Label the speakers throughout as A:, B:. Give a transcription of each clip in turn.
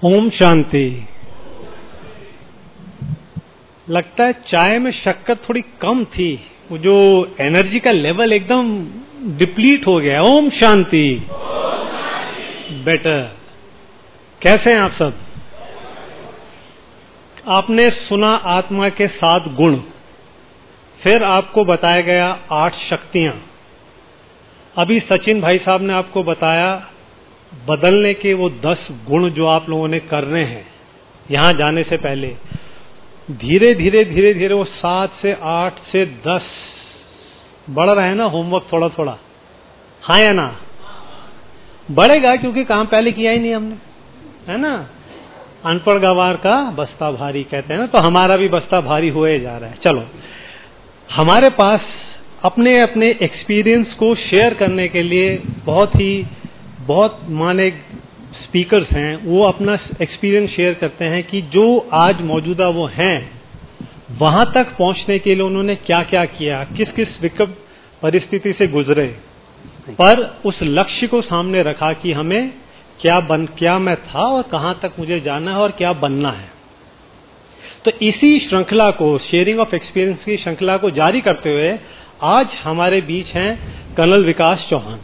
A: ओम शांति। लगता है चाय में शक्कर थोड़ी कम थी, वो जो एनर्जी का लेवल एकदम डिप्लीट हो गया। ओम शांति। बेटर। कैसे हैं आप सब? आपने सुना आत्मा के 7 गुण, फिर आपको बताया गया 8 शक्तियां। अभी सचिन भाई साहब ने आपको बताया बदलने के वो 10 गुण जो आप लोगों ने करने हैं यहां जाने से पहले। धीरे धीरे वो 7 से 8 से 10 बढ़ रहा है ना होमवर्क थोड़ा थोड़ा, हाँ या ना? बढ़ेगा क्योंकि काम पहले किया ही नहीं हमने, है ना? अनपढ़ गवार का बस्ता भारी कहते हैं ना, तो हमारा भी बस्ता भारी हुए जा रहा है। चलो, हमारे पास अपने अपने एक्सपीरियंस को शेयर करने के लिए बहुत माने स्पीकर्स हैं, वो अपना एक्सपीरियंस शेयर करते हैं कि जो आज मौजूदा वो हैं, वहां तक पहुंचने के लिए उन्होंने क्या क्या किया, किस किस विकट परिस्थिति से गुजरे, पर उस लक्ष्य को सामने रखा कि हमें क्या मैं था और कहां तक मुझे जाना है और क्या बनना है। तो इसी श्रृंखला को, शेयरिंग ऑफ एक्सपीरियंस की श्रृंखला को जारी करते हुए आज हमारे बीच हैं कर्नल विकास चौहान।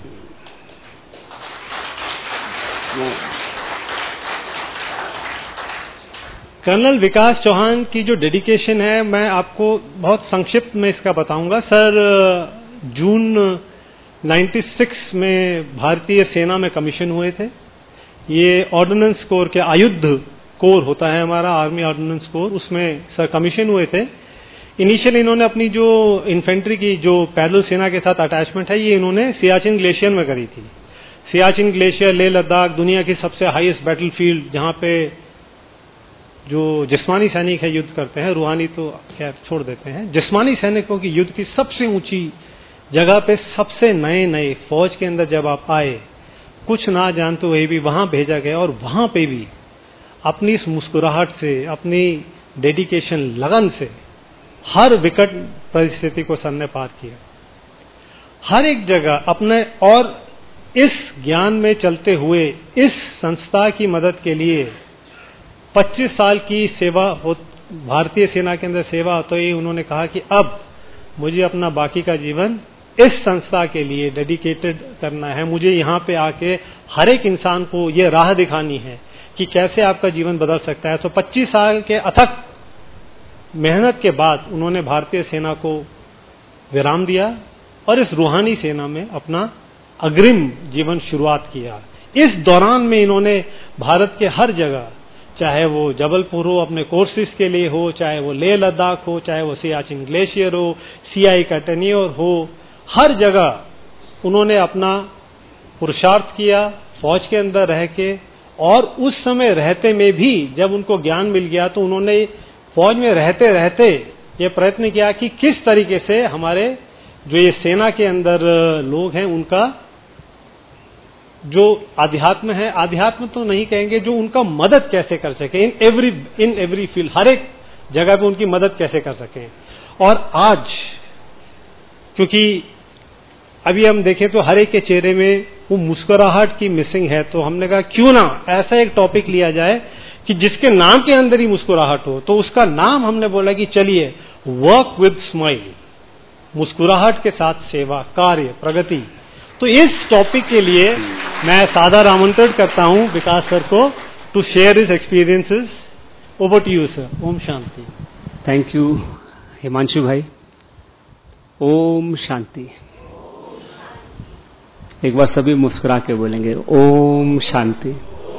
A: कर्नल विकास चौहान की जो डेडिकेशन है, मैं आपको बहुत संक्षिप्त में इसका बताऊंगा। सर जून 96 में भारतीय सेना में कमीशन हुए थे। ये ऑर्डिनेंस कोर के आयुध कोर होता है हमारा, आर्मी ऑर्डिनेंस कोर, उसमें सर कमीशन हुए थे। इनिशियली इन्होंने अपनी जो इन्फेंट्री की जो पैदल सेना के साथ अटैचमेंट है, ये इन्होंने सियाचिन ग्लेशियर में करी थी। सियाचिन ग्लेशियर, लेह लद्दाख, दुनिया की सबसे हाईएस्ट बैटलफील्ड, जहां पे जो जिस्मानी सैनिक है युद्ध करते हैं, रूहानी तो खैर छोड़ देते हैं, जिस्मानी सैनिकों की युद्ध की सबसे ऊंची जगह पे सबसे नए फौज के अंदर जब आप आए, कुछ ना जानते हुए भी वहां भेजा गया और वहां पे भी अपनी इस मुस्कुराहट से, अपनी डेडिकेशन, लगन से हर विकट परिस्थिति को सर ने पार किया। हर एक जगह अपने, और इस ज्ञान में चलते हुए इस संस्था की मदद के लिए 25 साल की सेवा हो, भारतीय सेना के अंदर सेवा होते ही उन्होंने कहा कि अब मुझे अपना बाकी का जीवन इस संस्था के लिए डेडिकेटेड करना है। मुझे यहाँ पे आके हर एक इंसान को ये राह दिखानी है कि कैसे आपका जीवन बदल सकता है। तो 25 साल के अथक मेहनत के बाद उन्होंने भारतीय सेना को विराम दिया और इस रूहानी सेना में अपना अग्रिम जीवन शुरुआत किया। इस दौरान में इन्होंने भारत के हर जगह, चाहे वो जबलपुर हो अपने कोर्सेज के लिए हो, चाहे वो लेह लद्दाख हो, चाहे वो सियाचिन ग्लेशियर हो, सीआई का टेन्योर हो, हर जगह उन्होंने अपना पुरुषार्थ किया फौज के अंदर रह के। और उस समय रहते में भी जब उनको ज्ञान मिल गया तो उन्होंने फौज में रहते रहते ये प्रयत्न किया कि किस तरीके से हमारे जो ये सेना के अंदर लोग हैं उनका जो अध्यात्म है, अध्यात्म तो नहीं कहेंगे, जो उनका मदद कैसे कर सके इन एवरी फील्ड, हर एक जगह पे उनकी मदद कैसे कर सके। और आज क्योंकि अभी हम देखें तो हर एक के चेहरे में वो मुस्कुराहट की मिसिंग है, तो हमने कहा क्यों ना ऐसा एक टॉपिक लिया जाए कि जिसके नाम के अंदर ही मुस्कुराहट हो। तो उसका नाम हमने बोला कि चलिए वर्क विद स्माइल, मुस्कुराहट के साथ सेवा, कार्य, प्रगति। तो इस टॉपिक के लिए मैं सादर आमंत्रित करता हूं विकास सर को to share his experiences. Over to you sir. ओम शांति।
B: थैंक यू हिमांशु भाई। ओम शांति। एक बार सभी मुस्कुरा के बोलेंगे ओम शांति।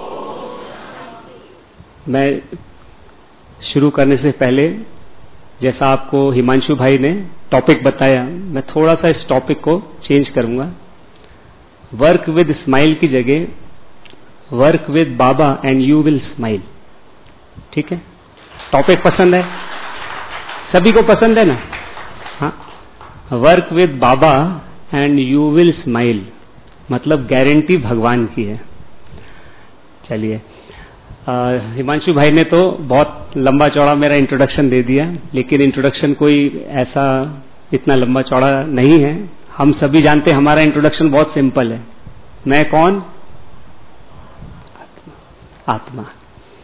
B: मैं शुरू करने से पहले, जैसा आपको हिमांशु भाई ने टॉपिक बताया, मैं थोड़ा सा इस टॉपिक को चेंज करूंगा। वर्क विद स्माइल की जगह work with Baba and you will smile. ठीक है? टॉपिक पसंद है? सभी को पसंद है ना? हाँ, work with Baba and you will smile, मतलब गारंटी भगवान की है। चलिए, हिमांशु भाई ने तो बहुत लंबा चौड़ा मेरा इंट्रोडक्शन दे दिया, लेकिन इंट्रोडक्शन कोई ऐसा इतना लंबा चौड़ा नहीं है। हम सभी जानते हैं हमारा इंट्रोडक्शन बहुत सिंपल है। मैं कौन? आत्मा।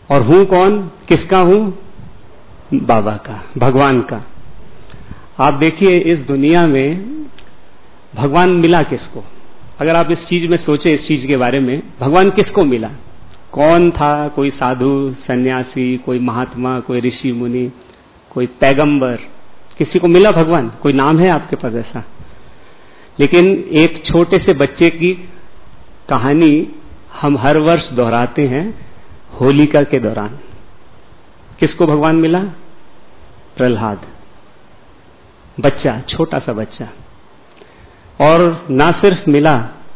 B: और हूं कौन, किसका हूं? बाबा का, भगवान का। आप देखिए इस दुनिया में भगवान मिला किसको? अगर आप इस चीज में सोचे, इस चीज के बारे में, भगवान किसको मिला? कौन था? कोई साधु सन्यासी, कोई महात्मा, कोई ऋषि मुनि, कोई पैगंबर, किसी को मिला भगवान? कोई नाम है आपके पास ऐसा? लेकिन एक छोटे से बच्चे की कहानी हम हर वर्ष दोहराते हैं होलिका के दौरान। किसको भगवान मिला? प्रहलाद, बच्चा, छोटा सा बच्चा। और ना सिर्फ मिला,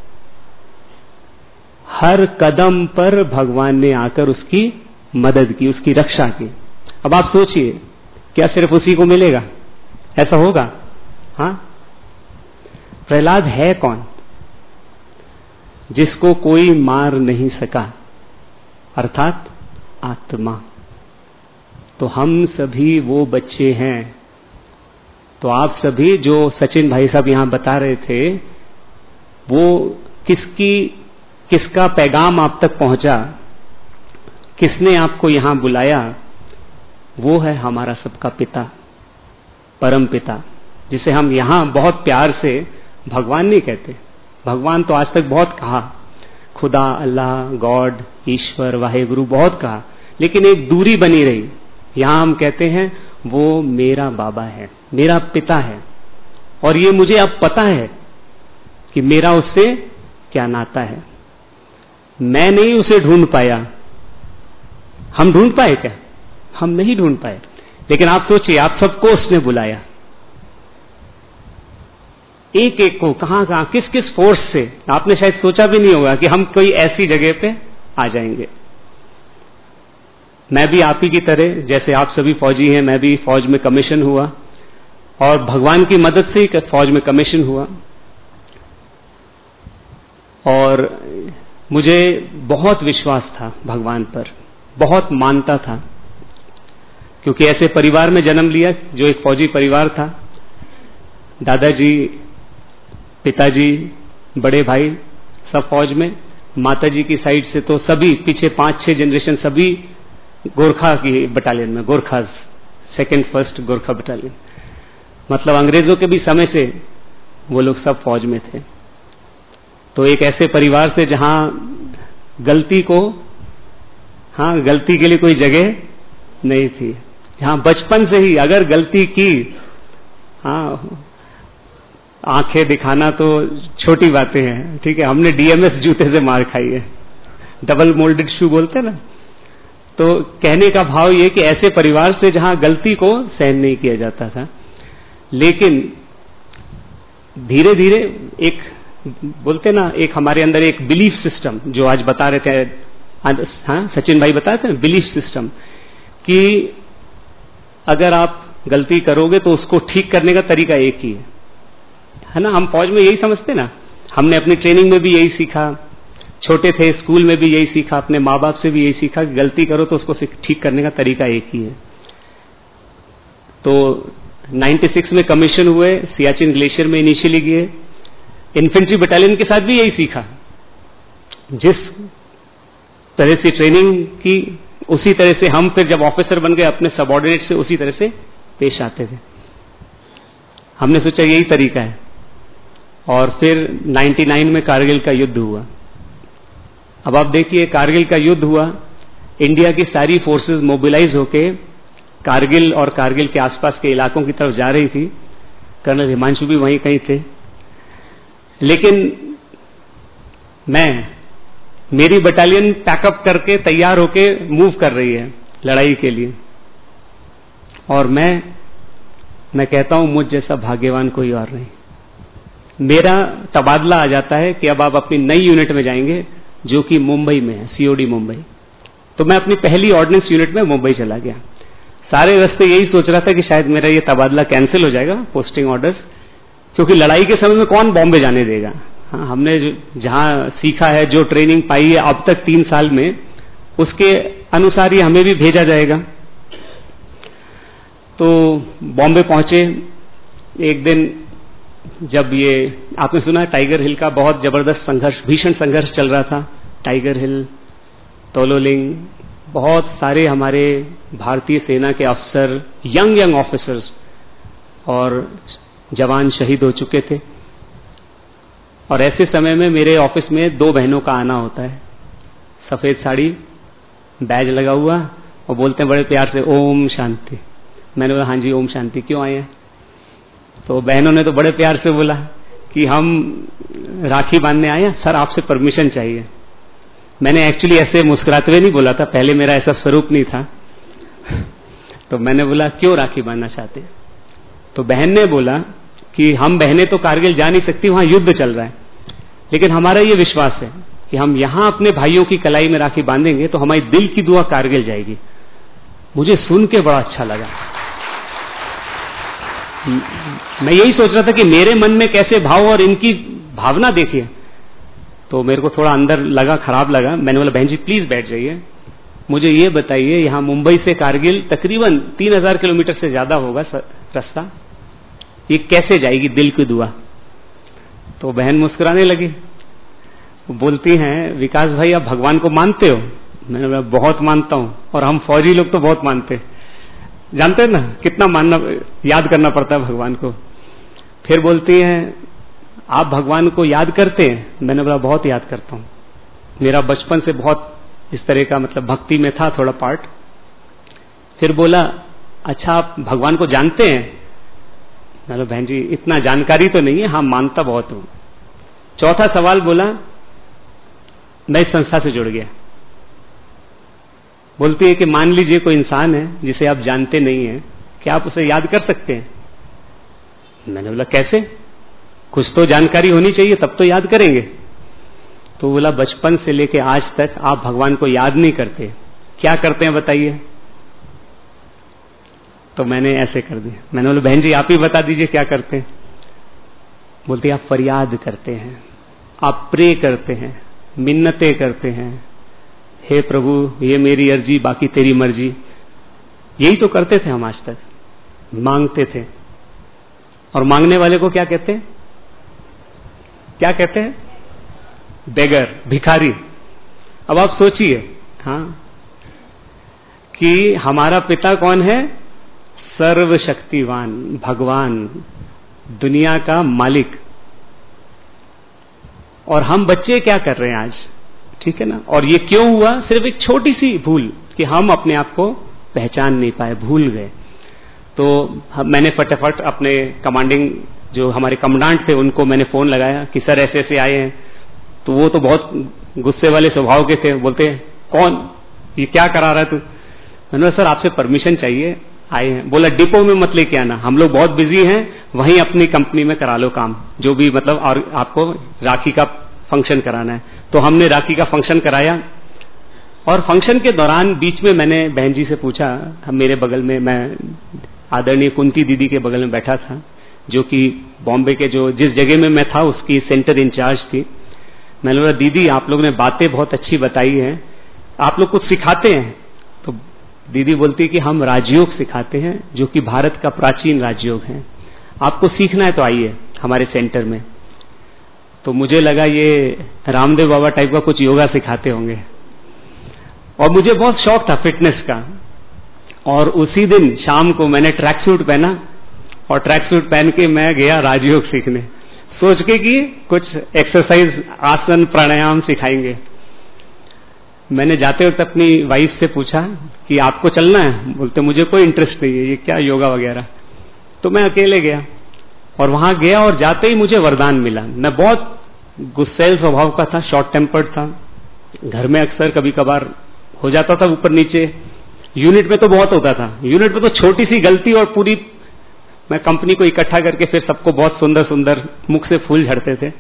B: हर कदम पर भगवान ने आकर उसकी मदद की, उसकी रक्षा की। अब आप सोचिए, क्या सिर्फ उसी को मिलेगा? ऐसा होगा? हाँ? प्रहलाद है कौन? जिसको कोई मार नहीं सका, अर्थात आत्मा। तो हम सभी वो बच्चे हैं। तो आप सभी जो सचिन भाई साहब यहां बता रहे थे, वो किसका पैगाम आप तक पहुंचा, किसने आपको यहां बुलाया? वो है हमारा सबका पिता, परम पिता, जिसे हम यहां बहुत प्यार से भगवान नहीं कहते। भगवान तो आज तक बहुत कहा, खुदा, अल्लाह, गॉड, ईश्वर, वाहेगुरु बहुत कहा, लेकिन एक दूरी बनी रही। यहां हम कहते हैं वो मेरा बाबा है, मेरा पिता है, और ये मुझे अब पता है कि मेरा उससे क्या नाता है। मैं नहीं उसे ढूंढ पाया। हम ढूंढ पाए क्या? हम नहीं ढूंढ पाए। लेकिन आप सोचिए, आप सबको उसने बुलाया, एक एक को, कहां कहां, किस किस फोर्स से। आपने शायद सोचा भी नहीं होगा कि हम कोई ऐसी जगह पे आ जाएंगे। मैं भी आप ही की तरह, जैसे आप सभी फौजी हैं, मैं भी फौज में कमीशन हुआ, और भगवान की मदद से ही फौज में कमीशन हुआ। और मुझे बहुत विश्वास था भगवान पर, बहुत मानता था, क्योंकि ऐसे परिवार में जन्म लिया जो एक फौजी परिवार था। दादाजी, पिताजी, बड़े भाई सब फौज में। माताजी की साइड से तो सभी पीछे 5-6 जनरेशन सभी गोरखा की बटालियन में, Gorkhas, 2nd 1st Gorkha battalion. मतलब अंग्रेजों के भी समय से वो लोग सब फौज में थे। तो एक ऐसे परिवार से जहां गलती को, हाँ, गलती के लिए कोई जगह नहीं थी, जहां बचपन से ही अगर गलती की, हाँ, आंखें दिखाना तो छोटी बातें हैं, ठीक है। हमने डीएमएस जूते से मार खाई है, डबल मोल्डेड शू बोलते हैं ना। तो कहने का भाव ये कि ऐसे परिवार से जहां गलती को सहन नहीं किया जाता था, लेकिन धीरे धीरे एक, बोलते ना, एक हमारे अंदर एक बिलीफ सिस्टम, जो आज बता रहे थे, हाँ, सचिन भाई बताए थे ना, बिलीफ सिस्टम, कि अगर आप गलती करोगे तो उसको ठीक करने का तरीका एक ही है ना। हम फौज में यही समझते ना, हमने अपनी ट्रेनिंग में भी यही सीखा, छोटे थे स्कूल में भी यही सीखा, अपने माँ बाप से भी यही सीखा कि गलती करो तो उसको ठीक करने का तरीका एक ही है। तो 96 में कमीशन हुए, सियाचिन ग्लेशियर में इनिशियली गए, इन्फेंट्री बटालियन के साथ भी यही सीखा। जिस तरह से ट्रेनिंग की, उसी तरह से हम फिर जब ऑफिसर बन गए, अपने सबऑर्डिनेट से उसी तरह से पेश आते थे। हमने सोचा यही तरीका है। और फिर 99 में कारगिल का युद्ध हुआ। अब आप देखिए, कारगिल का युद्ध हुआ, इंडिया की सारी फोर्सेस मोबिलाइज होके कारगिल और कारगिल के आसपास के इलाकों की तरफ जा रही थी। कर्नल हिमांशु भी वहीं कहीं थे। लेकिन मेरी बटालियन पैकअप करके तैयार होके मूव कर रही है लड़ाई के लिए, और मैं कहता हूं मुझ जैसा भाग्यवान कोई और नहीं। मेरा तबादला आ जाता है कि अब आप अपनी नई यूनिट में जाएंगे, जो कि मुंबई में है, सीओडी मुंबई। तो मैं अपनी पहली ऑर्डिनेंस यूनिट में मुंबई चला गया। सारे रास्ते यही सोच रहा था कि शायद मेरा ये तबादला कैंसिल हो जाएगा, पोस्टिंग ऑर्डर्स, क्योंकि लड़ाई के समय में कौन बॉम्बे जाने देगा। हाँ, हमने जहां सीखा है, जो ट्रेनिंग पाई है अब तक 3 साल में, उसके अनुसार ही हमें भी भेजा जाएगा। तो बॉम्बे पहुंचे। एक दिन जब ये आपने सुना टाइगर हिल का बहुत जबरदस्त संघर्ष, भीषण संघर्ष चल रहा था, टाइगर हिल, तोलोलिंग, बहुत सारे हमारे भारतीय सेना के अफसर, यंग ऑफिसर्स और जवान शहीद हो चुके थे। और ऐसे समय में मेरे ऑफिस में 2 बहनों का आना होता है, सफेद साड़ी, बैज लगा हुआ, और बोलते हैं बड़े प्यार से ओम शांति। मैंने बोला हाँ जी ओम शांति, क्यों आए हैं? तो बहनों ने तो बड़े प्यार से बोला कि हम राखी बांधने आए हैं, सर आपसे परमिशन चाहिए। मैंने एक्चुअली ऐसे मुस्कुराते हुए नहीं बोला था, पहले मेरा ऐसा स्वरूप नहीं था। तो मैंने बोला क्यों राखी बांधना चाहते हैं? तो बहन ने बोला कि हम बहनें तो कारगिल जा नहीं सकती, वहां युद्ध चल रहा है, लेकिन हमारा ये विश्वास है कि हम यहां अपने भाइयों की कलाई में राखी बांधेंगे तो हमारी दिल की दुआ कारगिल जाएगी। मुझे सुन के बड़ा अच्छा लगा। मैं यही सोच रहा था कि मेरे मन में कैसे भाव और इनकी भावना देखिए, तो मेरे को थोड़ा अंदर लगा, खराब लगा। मैंने बोला बहन जी प्लीज बैठ जाइए, मुझे ये बताइए यहां मुंबई से कारगिल तकरीबन 3000 किलोमीटर से ज्यादा होगा रास्ता, ये कैसे जाएगी दिल की दुआ? तो बहन मुस्कुराने लगी, बोलती हैं विकास भाई आप भगवान को मानते हो? मैंने बोला बहुत मानता हूं, और हम फौजी लोग तो बहुत मानते हैं, जानते हैं ना कितना मानना, याद करना पड़ता है भगवान को। फिर बोलती हैं आप भगवान को याद करते हैं? मैंने बोला बहुत याद करता हूं, मेरा बचपन से बहुत इस तरह का मतलब भक्ति में था थोड़ा पार्ट। फिर बोला अच्छा आप भगवान को जानते हैं? मैंने बहन जी इतना जानकारी तो नहीं है, हाँ मानता बहुत हूं। चौथा सवाल बोला मैं इस संस्था से जुड़ गया। बोलती है कि मान लीजिए कोई इंसान है जिसे आप जानते नहीं हैं, क्या आप उसे याद कर सकते हैं? मैंने बोला कैसे, कुछ तो जानकारी होनी चाहिए तब तो याद करेंगे। तो बोला बचपन से लेके आज तक आप भगवान को याद नहीं करते, क्या करते हैं बताइए? तो मैंने ऐसे कर दिया। मैंने बोला बहन जी आप ही बता दीजिए क्या करते हैं? बोलती आप फरियाद करते हैं, आप प्रे करते हैं, मिन्नतें करते हैं, हे प्रभु ये मेरी अर्जी बाकी तेरी मर्जी। यही तो करते थे हम आज तक, मांगते थे। और मांगने वाले को क्या कहते हैं? क्या कहते हैं? बेगर, भिखारी। अब आप सोचिए हाँ कि हमारा पिता कौन है? सर्वशक्तिवान भगवान, दुनिया का मालिक, और हम बच्चे क्या कर रहे हैं आज? ठीक है ना। और ये क्यों हुआ? सिर्फ एक छोटी सी भूल कि हम अपने आप को पहचान नहीं पाए, भूल गए। तो मैंने फटाफट अपने कमांडिंग जो हमारे कमांडेंट थे उनको मैंने फोन लगाया कि सर ऐसे ऐसे आए हैं। तो वो तो बहुत गुस्से वाले स्वभाव के थे, बोलते कौन, ये क्या करा रहा है तू? मैंने बोला सर आपसे परमिशन चाहिए, आए हैं। बोला डिपो में मत लेके आना, हम लोग बहुत बिजी हैं, वहीं अपनी कंपनी में करा लो काम, जो भी मतलब, और आपको राखी का फंक्शन कराना है। तो हमने राखी का फंक्शन कराया, और फंक्शन के दौरान बीच में मैंने बहन जी से पूछा, मेरे बगल में मैं आदरणीय कुंती दीदी के बगल में बैठा था, जो कि बॉम्बे के जो जिस जगह में मैं था उसकी सेंटर इंचार्ज थी। मैंने बोला दीदी आप लोग ने बातें बहुत अच्छी बताई हैं, आप लोग कुछ सिखाते हैं? तो दीदी बोलती कि हम राजयोग सिखाते हैं, जो कि भारत का प्राचीन राजयोग है, आपको सीखना है तो आइए हमारे सेंटर में। तो मुझे लगा ये रामदेव बाबा टाइप का कुछ योगा सिखाते होंगे, और मुझे बहुत शौक था फिटनेस का। और उसी दिन शाम को मैंने ट्रैक सूट पहना, और ट्रैक सूट पहन के मैं गया राजयोग सीखने, सोच के कि कुछ एक्सरसाइज, आसन, प्राणायाम सिखाएंगे। मैंने जाते वक्त अपनी वाइफ से पूछा कि आपको चलना है? बोलते मुझे कोई इंटरेस्ट नहीं है, ये क्या योगा वगैरह। तो मैं अकेले गया, और वहां गया, और जाते ही मुझे वरदान मिला। मैं बहुत गुस्सैल स्वभाव का था, शॉर्ट टेम्पर्ड था, घर में अक्सर कभी कभार हो जाता था ऊपर नीचे, यूनिट में तो बहुत होता था। यूनिट में तो छोटी सी गलती और पूरी, मैं कंपनी को इकट्ठा करके फिर सबको बहुत सुंदर सुंदर मुख से फूल झड़ते थे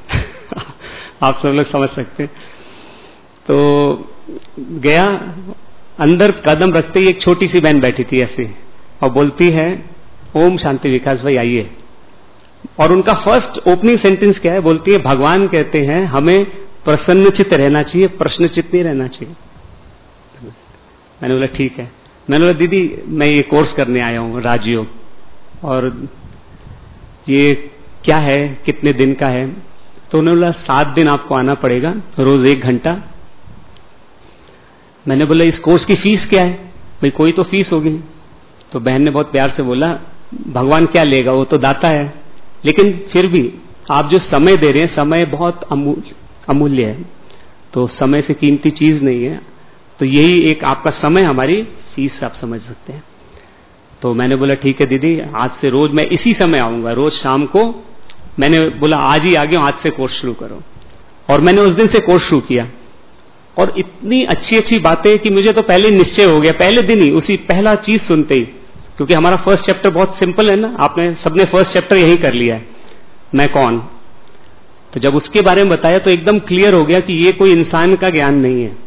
B: आप सब लोग समझ सकते हैं। तो गया, अंदर कदम रखते ही एक छोटी सी बहन बैठी थी ऐसी, और बोलती है ओम शांति विकास भाई आइए। और उनका फर्स्ट ओपनिंग सेंटेंस क्या है? बोलती है भगवान कहते हैं हमें प्रसन्नचित्त रहना चाहिए, प्रश्नचित्त नहीं रहना चाहिए। मैंने बोला ठीक है। मैंने बोला दीदी मैं ये कोर्स करने आया हूं राजयोग, और ये क्या है, कितने दिन का है? तो उन्होंने बोला 7 दिन आपको आना पड़ेगा, रोज 1 घंटा। मैंने बोला इस कोर्स की फीस क्या है? भाई कोई तो फीस होगी। तो बहन ने बहुत प्यार से बोला भगवान क्या लेगा, वो तो दाता है, लेकिन फिर भी आप जो समय दे रहे हैं, समय बहुत अमूल्य है, तो समय से कीमती चीज नहीं है, तो यही एक आपका समय हमारी फीस आप समझ सकते हैं। तो मैंने बोला ठीक है दीदी, आज से रोज मैं इसी समय आऊंगा, रोज शाम को। मैंने बोला आज ही आ गया, आज से कोर्स शुरू करो। और मैंने उस दिन से कोर्स शुरू किया, और इतनी अच्छी अच्छी बातें कि मुझे तो पहले निश्चय हो गया, पहले दिन ही, उसी पहला चीज सुनते ही, क्योंकि हमारा फर्स्ट चैप्टर बहुत सिंपल है ना, आपने सबने फर्स्ट चैप्टर यही कर लिया है, मैं कौन। तो जब उसके बारे में बताया तो एकदम क्लियर हो गया कि ये कोई इंसान का ज्ञान नहीं है,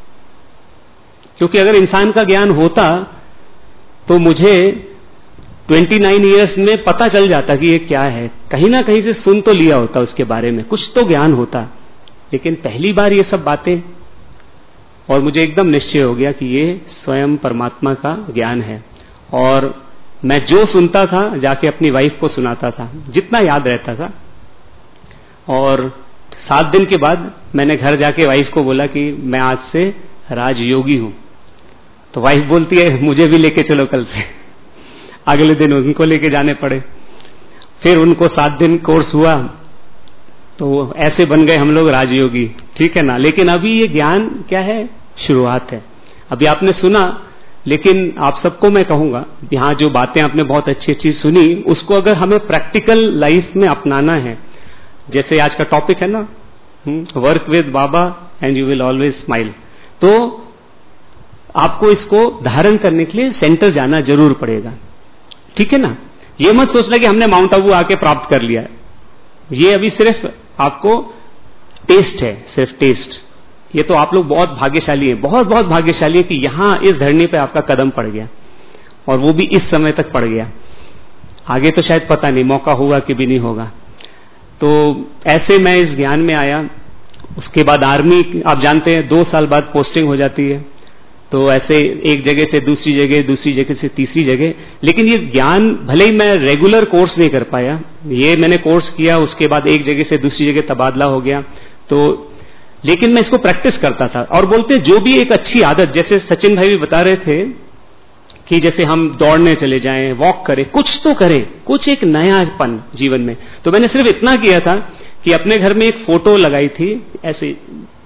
B: क्योंकि अगर इंसान का ज्ञान होता तो मुझे 29 इयर्स में पता चल जाता कि ये क्या है, कहीं ना कहीं से सुन तो लिया होता, उसके बारे में कुछ तो ज्ञान होता, लेकिन पहली बार ये सब बातें, और मुझे एकदम निश्चय हो गया कि ये स्वयं परमात्मा का ज्ञान है। और मैं जो सुनता था जाके अपनी वाइफ को सुनाता था, जितना याद रहता था। और 7 दिन के बाद मैंने घर जाके वाइफ को बोला कि मैं आज से राजयोगी हूं। तो वाइफ बोलती है मुझे भी लेके चलो कल से। अगले दिन उनको लेके जाने पड़े, फिर उनको 7 दिन कोर्स हुआ, तो ऐसे बन गए हम लोग राजयोगी, ठीक है ना। लेकिन अभी ये ज्ञान क्या है, शुरुआत है। अभी आपने सुना, लेकिन आप सबको मैं कहूंगा, यहां जो बातें आपने बहुत अच्छी अच्छी सुनी, उसको अगर हमें प्रैक्टिकल लाइफ में अपनाना है, जैसे आज का टॉपिक है ना, work with Baba and you will always smile, तो आपको इसको धारण करने के लिए सेंटर जाना जरूर पड़ेगा, ठीक है ना। ये मत सोचना कि हमने माउंट आबू आके प्राप्त कर लिया है, ये अभी सिर्फ आपको टेस्ट है, सिर्फ टेस्ट। ये तो आप लोग बहुत भाग्यशाली हैं, बहुत बहुत भाग्यशाली है कि यहां इस धरनी पे आपका कदम पड़ गया, और वो भी इस समय तक पड़ गया। आगे तो शायद पता नहीं मौका होगा कि भी नहीं होगा। तो ऐसे मैं इस ज्ञान में आया। उसके बाद आर्मी, आप जानते हैं 2 साल बाद पोस्टिंग हो जाती है, तो ऐसे एक जगह से दूसरी जगह, दूसरी जगह से तीसरी जगह। लेकिन ये ज्ञान, भले ही मैं रेगुलर कोर्स नहीं कर पाया, ये मैंने कोर्स किया, उसके बाद एक जगह से दूसरी जगह तबादला हो गया, तो लेकिन मैं इसको प्रैक्टिस करता था। और बोलते जो भी एक अच्छी आदत, जैसे सचिन भाई भी बता रहे थे कि जैसे हम दौड़ने चले जाएं, वॉक करें, कुछ तो करें, कुछ एक नयापन जीवन में। तो मैंने सिर्फ इतना किया था कि अपने घर में एक फोटो लगाई थी ऐसे,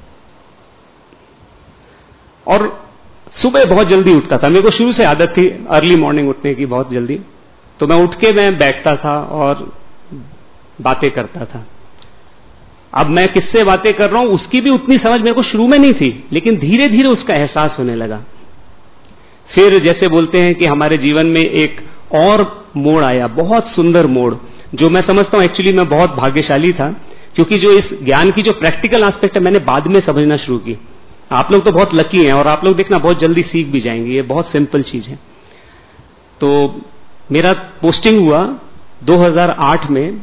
B: और सुबह बहुत जल्दी उठता था। मेरे को शुरू से आदत थी अर्ली मॉर्निंग उठने की, बहुत जल्दी। तो मैं उठ के मैं बैठता था और बातें करता था। अब मैं किससे बातें कर रहा हूं उसकी भी उतनी समझ मेरे को शुरू में नहीं थी, लेकिन धीरे धीरे उसका एहसास होने लगा। फिर जैसे बोलते हैं कि हमारे जीवन में एक और मोड़ आया, बहुत सुंदर मोड़, जो मैं समझता हूं एक्चुअली मैं बहुत भाग्यशाली था, क्योंकि जो इस ज्ञान की जो प्रैक्टिकल एस्पेक्ट है मैंने बाद में समझना शुरू की। आप लोग तो बहुत लकी हैं, और आप लोग देखना बहुत जल्दी सीख भी जाएंगे, ये बहुत सिंपल चीज है। तो मेरा पोस्टिंग हुआ 2008 में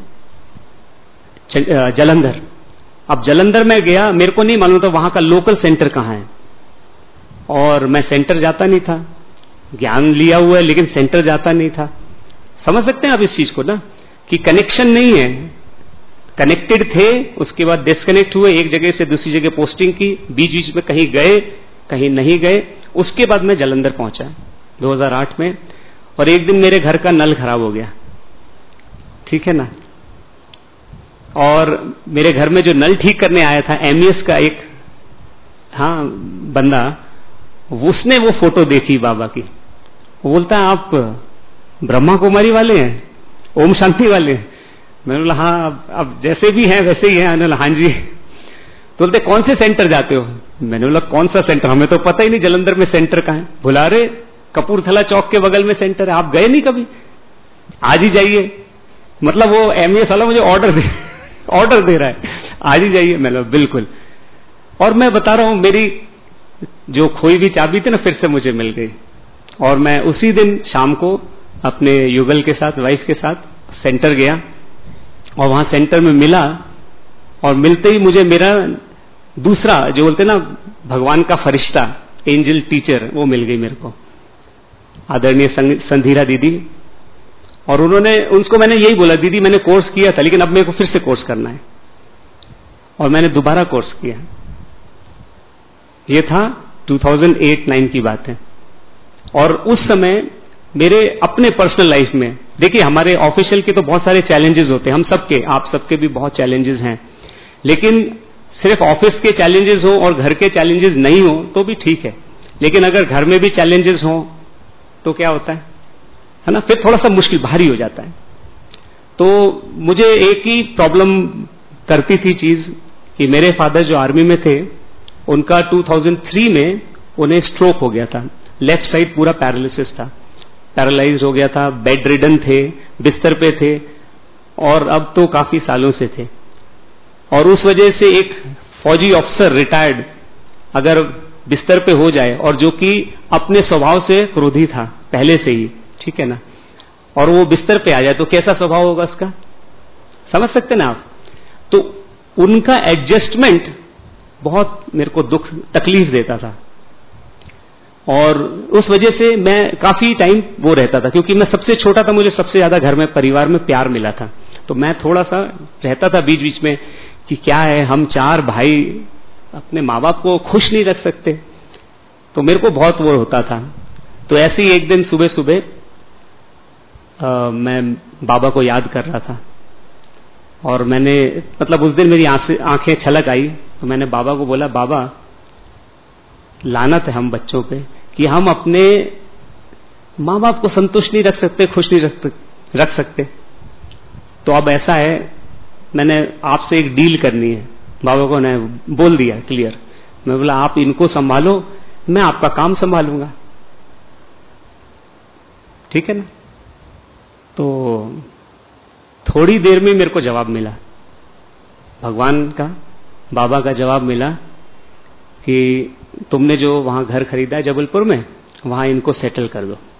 B: जालंधर। अब जालंधर में गया, मेरे को नहीं मालूम था वहां का लोकल सेंटर कहां है, और मैं सेंटर जाता नहीं था। ज्ञान लिया हुआ है लेकिन सेंटर जाता नहीं था। समझ सकते हैं आप इस चीज को ना, कि कनेक्शन नहीं है। कनेक्टेड थे, उसके बाद डिस्कनेक्ट हुए, एक जगह से दूसरी जगह पोस्टिंग की, बीच बीच में कहीं गए कहीं नहीं गए। उसके बाद मैं जालंधर पहुंचा 2008 में, और एक दिन मेरे घर का नल खराब हो गया, ठीक है ना। और मेरे घर में जो नल ठीक करने आया था एमईएस का एक बंदा, उसने वो फोटो देखी बाबा की। वो बोलता है आप ब्रह्मा कुमारी वाले हैं, ओम शांति वाले हैं। मैंने बोला हाँ, अब जैसे भी हैं वैसे ही हैं। हाँ जी। तो बोलते कौन से सेंटर जाते हो? मैंने बोला कौन सा सेंटर, हमें तो पता ही नहीं जालंधर में सेंटर कहाँ है। बुला रहे कपूरथला चौक के बगल में सेंटर है, आप गए नहीं कभी, आज ही जाइए। मतलब वो एमईएस वाला मुझे ऑर्डर दे रहा है, आज ही जाइए। मैंने बिल्कुल। और मैं बता रहा हूं, मेरी जो खोई हुई चाबी थी ना, फिर से मुझे मिल गई। और मैं उसी दिन शाम को अपने युगल के साथ, वाइफ के साथ सेंटर गया, और वहां सेंटर में मिला, और मिलते ही मुझे मेरा दूसरा जो बोलते ना भगवान का फरिश्ता, एंजल टीचर, वो मिल गई मेरे को, आदरणीय संधीरा दीदी। और उनको मैंने यही बोला, दीदी मैंने कोर्स किया था लेकिन अब मेरे को फिर से कोर्स करना है। और मैंने दोबारा कोर्स किया। ये था 2008-9 की बात है। और उस समय मेरे अपने पर्सनल लाइफ में, देखिए हमारे ऑफिशियल के तो बहुत सारे चैलेंजेस होते हैं, हम सबके, आप सबके भी बहुत चैलेंजेस हैं, लेकिन सिर्फ ऑफिस के चैलेंजेस हो और घर के चैलेंजेस नहीं हो तो भी ठीक है, लेकिन अगर घर में भी चैलेंजेस हो तो क्या होता है ना, फिर थोड़ा सा मुश्किल भारी हो जाता है। तो मुझे एक ही प्रॉब्लम करती थी चीज कि मेरे फादर जो आर्मी में थे, उनका 2003 में उन्हें स्ट्रोक हो गया था, लेफ्ट साइड पूरा पैरालिसिस था, पैरालाइज हो गया था, बेड रिडन थे, बिस्तर पे थे, और अब तो काफी सालों से थे। और उस वजह से एक फौजी ऑफिसर रिटायर्ड अगर बिस्तर पे हो जाए, और जो कि अपने स्वभाव से क्रोधी था पहले से ही, ठीक है ना, और वो बिस्तर पे आ जाए तो कैसा स्वभाव होगा उसका, समझ सकते ना आप। तो उनका एडजस्टमेंट बहुत मेरे को दुख तकलीफ देता था, और उस वजह से मैं काफी टाइम वो रहता था, क्योंकि मैं सबसे छोटा था, मुझे सबसे ज्यादा घर में परिवार में प्यार मिला था, तो मैं थोड़ा सा रहता था बीच बीच में कि क्या है, हम 4 भाई अपने माँ बाप को खुश नहीं रख सकते, तो मेरे को बहुत वो होता था। तो ऐसे ही एक दिन सुबह सुबह मैं बाबा को याद कर रहा था, और मैंने मतलब उस दिन मेरी आंखें छलक आई, तो मैंने बाबा को बोला, बाबा लानत है हम बच्चों पे कि हम अपने माँ बाप को संतुष्ट नहीं रख सकते, खुश नहीं रख सकते। तो अब ऐसा है, मैंने आपसे एक डील करनी है। बाबा को ने बोल दिया क्लियर, मैं बोला आप इनको संभालो, मैं आपका काम संभालूंगा, ठीक है ना। तो थोड़ी देर में मेरे को जवाब मिला, भगवान का, बाबा का जवाब मिला कि तुमने जो वहां घर खरीदा है जबलपुर में, वहां इनको सेटल कर दो।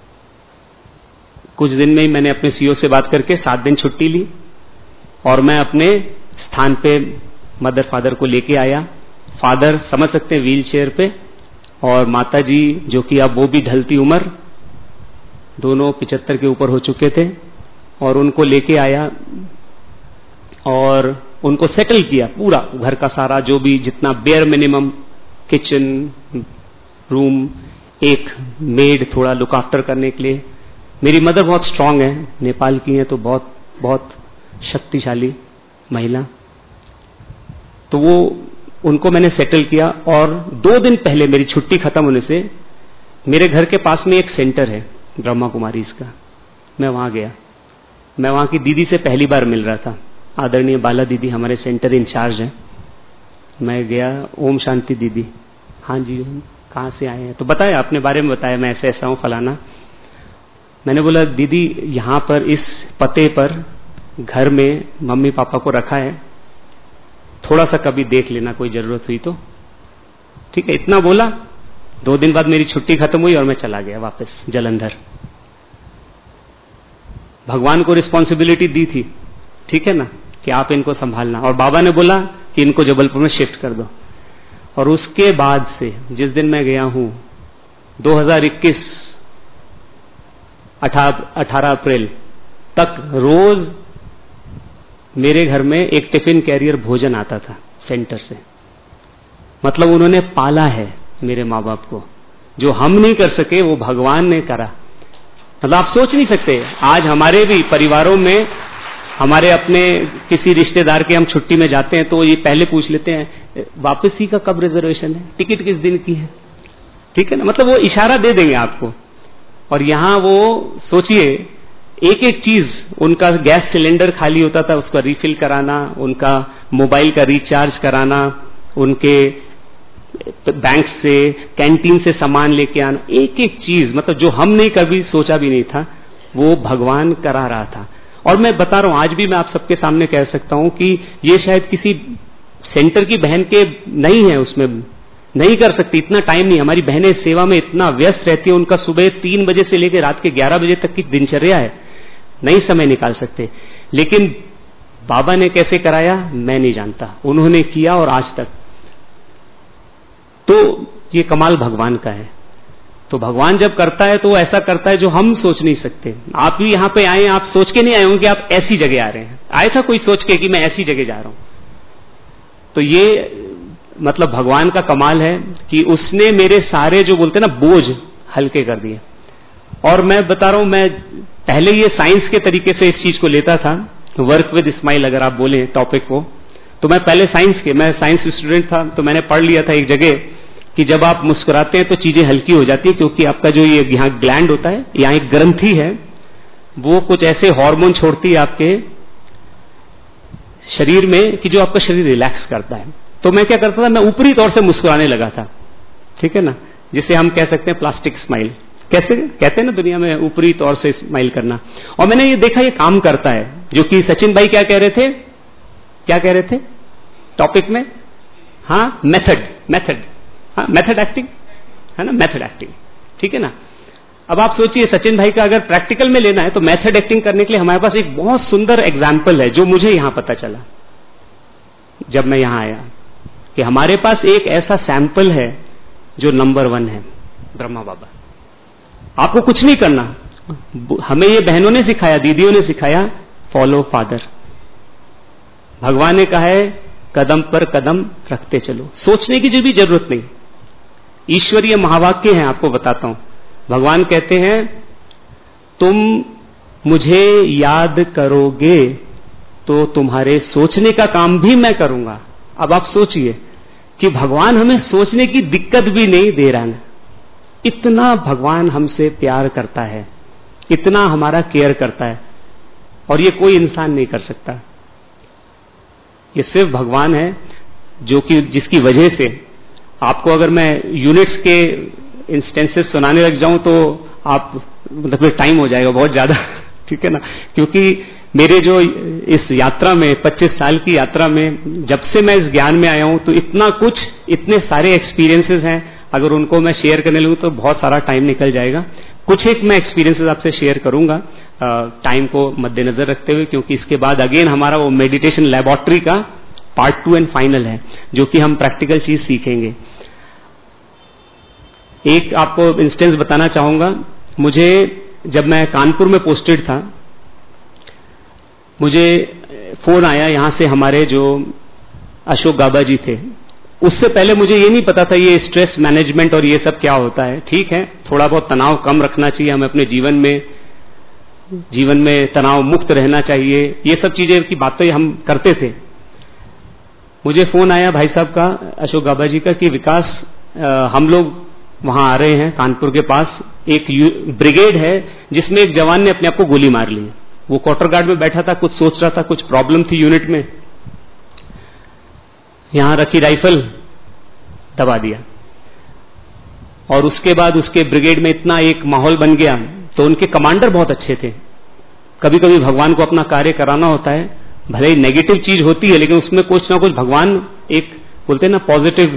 B: कुछ दिन में ही मैंने अपने सीईओ से बात करके 7 दिन छुट्टी ली, और मैं अपने स्थान पे मदर फादर को लेके आया। फादर समझ सकते हैं व्हील चेयर पे, और माता जी जो कि अब वो भी ढलती उम्र, दोनों 75 के ऊपर हो चुके थे, और उनको लेके आया और उनको सेटल किया, पूरा घर का सारा जो भी जितना बेयर मिनिमम, किचन, रूम, एक मेड थोड़ा लुक आफ्टर करने के लिए। मेरी मदर बहुत स्ट्रांग है, नेपाल की है, तो बहुत बहुत शक्तिशाली महिला। तो वो उनको मैंने सेटल किया, और 2 दिन पहले मेरी छुट्टी खत्म होने से मेरे घर के पास में एक सेंटर है ब्रह्मा कुमारीज का, मैं वहां गया। मैं वहां की दीदी से पहली बार मिल रहा था, आदरणीय बाला दीदी हमारे सेंटर इंचार्ज हैं। मैं गया, ओम शांति दीदी, हाँ जी कहाँ से आए हैं, तो बताया, अपने बारे में बताया, मैं ऐसे ऐसा हूँ फलाना। मैंने बोला दीदी यहाँ पर इस पते पर घर में मम्मी पापा को रखा है, थोड़ा सा कभी देख लेना, कोई जरूरत हुई तो। ठीक है, इतना बोला। 2 दिन बाद मेरी छुट्टी खत्म हुई और मैं चला गया वापस जलंधर। भगवान को रिस्पॉन्सिबिलिटी दी थी, ठीक है ना, कि आप इनको संभालना, और बाबा ने बोला कि इनको जबलपुर में शिफ्ट कर दो। और उसके बाद से जिस दिन मैं गया हूं 2021 18 अप्रैल तक रोज मेरे घर में एक टिफिन कैरियर भोजन आता था सेंटर से। मतलब उन्होंने पाला है मेरे माँ बाप को, जो हम नहीं कर सके वो भगवान ने करा। मतलब आप सोच नहीं सकते, आज हमारे भी परिवारों में हमारे अपने किसी रिश्तेदार के हम छुट्टी में जाते हैं तो ये पहले पूछ लेते हैं वापसी का कब रिजर्वेशन है, टिकट किस दिन की है, ठीक है ना। मतलब वो इशारा दे देंगे आपको। और यहां वो सोचिए, एक एक चीज, उनका गैस सिलेंडर खाली होता था उसका रिफिल कराना, उनका मोबाइल का रिचार्ज कराना, उनके बैंक से कैंटीन से सामान लेके आना, एक एक चीज, मतलब जो हमने कभी सोचा भी नहीं था वो भगवान करा रहा था। और मैं बता रहा हूं, आज भी मैं आप सबके सामने कह सकता हूं कि ये शायद किसी सेंटर की बहन के नहीं है, उसमें नहीं कर सकती, इतना टाइम नहीं। हमारी बहनें सेवा में इतना व्यस्त रहती है, उनका सुबह 3 बजे से लेकर रात के 11 बजे तक की दिनचर्या है, नहीं समय निकाल सकते। लेकिन बाबा ने कैसे कराया मैं नहीं जानता, उन्होंने किया और आज तक। तो ये कमाल भगवान का है। तो भगवान जब करता है तो वो ऐसा करता है जो हम सोच नहीं सकते। आप भी यहां पे आए, आप सोच के नहीं आए होंगे कि आप ऐसी जगह आ रहे हैं। आया था कोई सोच के कि मैं ऐसी जगह जा रहा हूं? तो ये मतलब भगवान का कमाल है कि उसने मेरे सारे जो बोलते हैं ना बोझ हल्के कर दिए। और मैं बता रहा हूं, मैं पहले ये साइंस के तरीके से इस चीज को लेता था, वर्क विद स्माइल अगर आप बोले टॉपिक को, तो मैं पहले मैं साइंस स्टूडेंट था, तो मैंने पढ़ लिया था एक जगह कि जब आप मुस्कुराते हैं तो चीजें हल्की हो जाती है, क्योंकि आपका जो ये यहाँ ग्लैंड होता है, यहाँ एक ग्रंथि है, वो कुछ ऐसे हार्मोन छोड़ती है आपके शरीर में कि जो आपका शरीर रिलैक्स करता है। तो मैं क्या करता था, मैं ऊपरी तौर से मुस्कुराने लगा था, ठीक है ना, जिसे हम कह सकते हैं प्लास्टिक स्माइल, कैसे कहते हैं ना दुनिया में, ऊपरी तौर से स्माइल करना। और मैंने ये देखा ये काम करता है, जो कि सचिन भाई क्या कह रहे थे टॉपिक में, हाँ मेथड एक्टिंग है ना, मेथड एक्टिंग, ठीक है ना। अब आप सोचिए सचिन भाई का अगर प्रैक्टिकल में लेना है तो मेथड एक्टिंग करने के लिए हमारे पास एक बहुत सुंदर एग्जाम्पल है, जो मुझे यहां पता चला जब मैं यहां आया, कि हमारे पास एक ऐसा सैंपल है जो नंबर 1 है, ब्रह्मा बाबा। आपको कुछ नहीं करना, हमें ये बहनों ने सिखाया, दीदियों ने सिखाया, फॉलो फादर। भगवान ने कहा है कदम पर कदम रखते चलो, सोचने की जो भी जरूरत नहीं। ईश्वरीय महावाक्य हैं, आपको बताता हूं। भगवान कहते हैं तुम मुझे याद करोगे तो तुम्हारे सोचने का काम भी मैं करूंगा। अब आप सोचिए कि भगवान हमें सोचने की दिक्कत भी नहीं दे रहा है। इतना भगवान हमसे प्यार करता है, इतना हमारा केयर करता है, और ये कोई इंसान नहीं कर सकता। ये सिर्फ भगवान है, जो कि जिसकी वजह से आपको अगर मैं यूनिट्स के इंस्टेंसेस सुनाने लग जाऊं तो आप मतलब टाइम हो जाएगा बहुत ज्यादा, ठीक है ना। क्योंकि मेरे जो इस यात्रा में 25 साल की यात्रा में जब से मैं इस ज्ञान में आया हूं, तो इतना कुछ, इतने सारे एक्सपीरियंसेस हैं, अगर उनको मैं शेयर करने लगूं तो बहुत सारा टाइम निकल जाएगा। कुछ एक मैं एक्सपीरियंसेस आपसे शेयर करूंगा टाइम को मद्देनजर रखते हुए, क्योंकि इसके बाद अगेन हमारा वो मेडिटेशन लैबोरेटरी का पार्ट 2 एंड फाइनल है, जो कि हम प्रैक्टिकल चीज सीखेंगे। एक आपको इंस्टेंस बताना चाहूंगा। मुझे जब मैं कानपुर में पोस्टेड था, मुझे फोन आया यहां से, हमारे जो अशोक गाबा जी थे। उससे पहले मुझे ये नहीं पता था ये स्ट्रेस मैनेजमेंट और ये सब क्या होता है। ठीक है, थोड़ा बहुत तनाव कम रखना चाहिए हमें अपने जीवन में तनाव मुक्त रहना चाहिए, ये सब चीजें की बातें हम करते थे। मुझे फोन आया भाई साहब का, अशोक गाबा जी का, कि विकास हम लोग वहां आ रहे हैं कानपुर के पास, एक ब्रिगेड है जिसमें एक जवान ने अपने आप को गोली मार ली। वो क्वार्टर गार्ड में बैठा था, कुछ सोच रहा था, कुछ प्रॉब्लम थी यूनिट में, यहां रखी राइफल दबा दिया। और उसके बाद उसके ब्रिगेड में इतना एक माहौल बन गया। तो उनके कमांडर बहुत अच्छे थे। कभी कभी भगवान को अपना कार्य कराना होता है, भले ही नेगेटिव चीज होती है, लेकिन उसमें कुछ ना कुछ भगवान एक बोलते हैं ना पॉजिटिव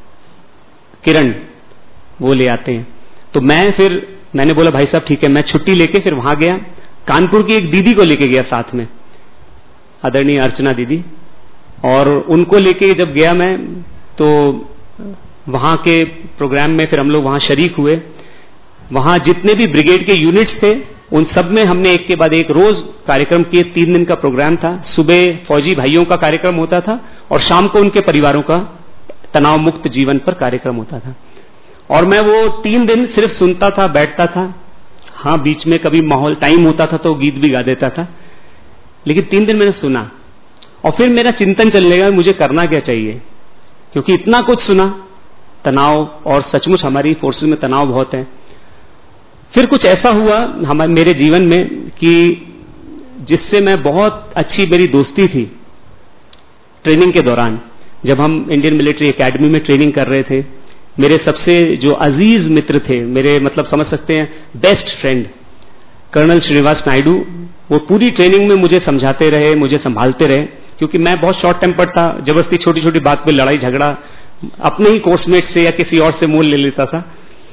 B: किरण वो ले आते हैं। तो मैंने बोला भाई साहब ठीक है, मैं छुट्टी लेके फिर वहां गया। कानपुर की एक दीदी को लेके गया साथ में, आदरणीय अर्चना दीदी, और उनको लेके जब गया मैं, तो वहां के प्रोग्राम में फिर हम लोग वहां शरीक हुए। वहां जितने भी ब्रिगेड के यूनिट्स थे उन सब में हमने एक के बाद एक रोज कार्यक्रम किए। 3 दिन का प्रोग्राम था। सुबह फौजी भाइयों का कार्यक्रम होता था और शाम को उनके परिवारों का तनाव मुक्त जीवन पर कार्यक्रम होता था। और मैं वो 3 दिन सिर्फ सुनता था, बैठता था। हाँ, बीच में कभी माहौल टाइम होता था तो गीत भी गा देता था, लेकिन 3 दिन मैंने सुना। और फिर मेरा चिंतन चलने लगा मुझे करना क्या चाहिए, क्योंकि इतना कुछ सुना तनाव, और सचमुच हमारी फोर्सेस में तनाव बहुत है। फिर कुछ ऐसा हुआ मेरे जीवन में कि जिससे मैं बहुत अच्छी मेरी दोस्ती थी ट्रेनिंग के दौरान। जब हम इंडियन मिलिट्री एकेडमी में ट्रेनिंग कर रहे थे, मेरे सबसे जो अजीज मित्र थे, मेरे मतलब समझ सकते हैं best friend colonel Srinivas Naidu, वो पूरी ट्रेनिंग में मुझे समझाते रहे, मुझे संभालते रहे, क्योंकि मैं बहुत शॉर्ट टेम्पर्ड था। जबरदस्ती छोटी छोटी बात पे लड़ाई झगड़ा अपने ही कोर्समेट से या किसी और से मोल ले लेता था,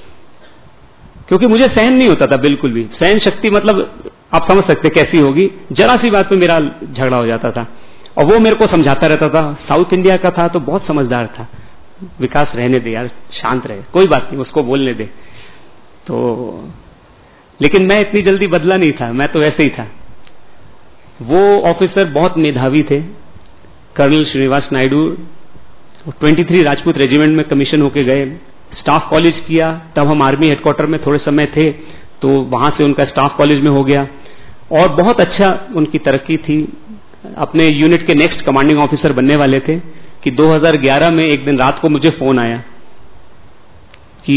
B: क्योंकि मुझे सहन नहीं होता था बिल्कुल भी। सहन शक्ति मतलब आप समझ सकते कैसी होगी, जरा सी बात पे मेरा झगड़ा हो जाता था। और वो मेरे को समझाता रहता था। साउथ इंडिया का था तो बहुत समझदार था, विकास रहने दे यार, शांत रहे, कोई बात नहीं, उसको बोलने दे। तो लेकिन मैं इतनी जल्दी बदला नहीं था, मैं तो वैसे ही था। वो ऑफिसर बहुत मेधावी थे, कर्नल श्रीनिवास नायडू 23 राजपूत रेजिमेंट में कमीशन होके गए, स्टाफ कॉलेज किया, तब हम आर्मी हेडक्वार्टर में थोड़े समय थे तो वहां से उनका स्टाफ कॉलेज में हो गया और बहुत अच्छा उनकी तरक्की थी। अपने यूनिट के नेक्स्ट कमांडिंग ऑफिसर बनने वाले थे कि 2011 में एक दिन रात को मुझे फोन आया कि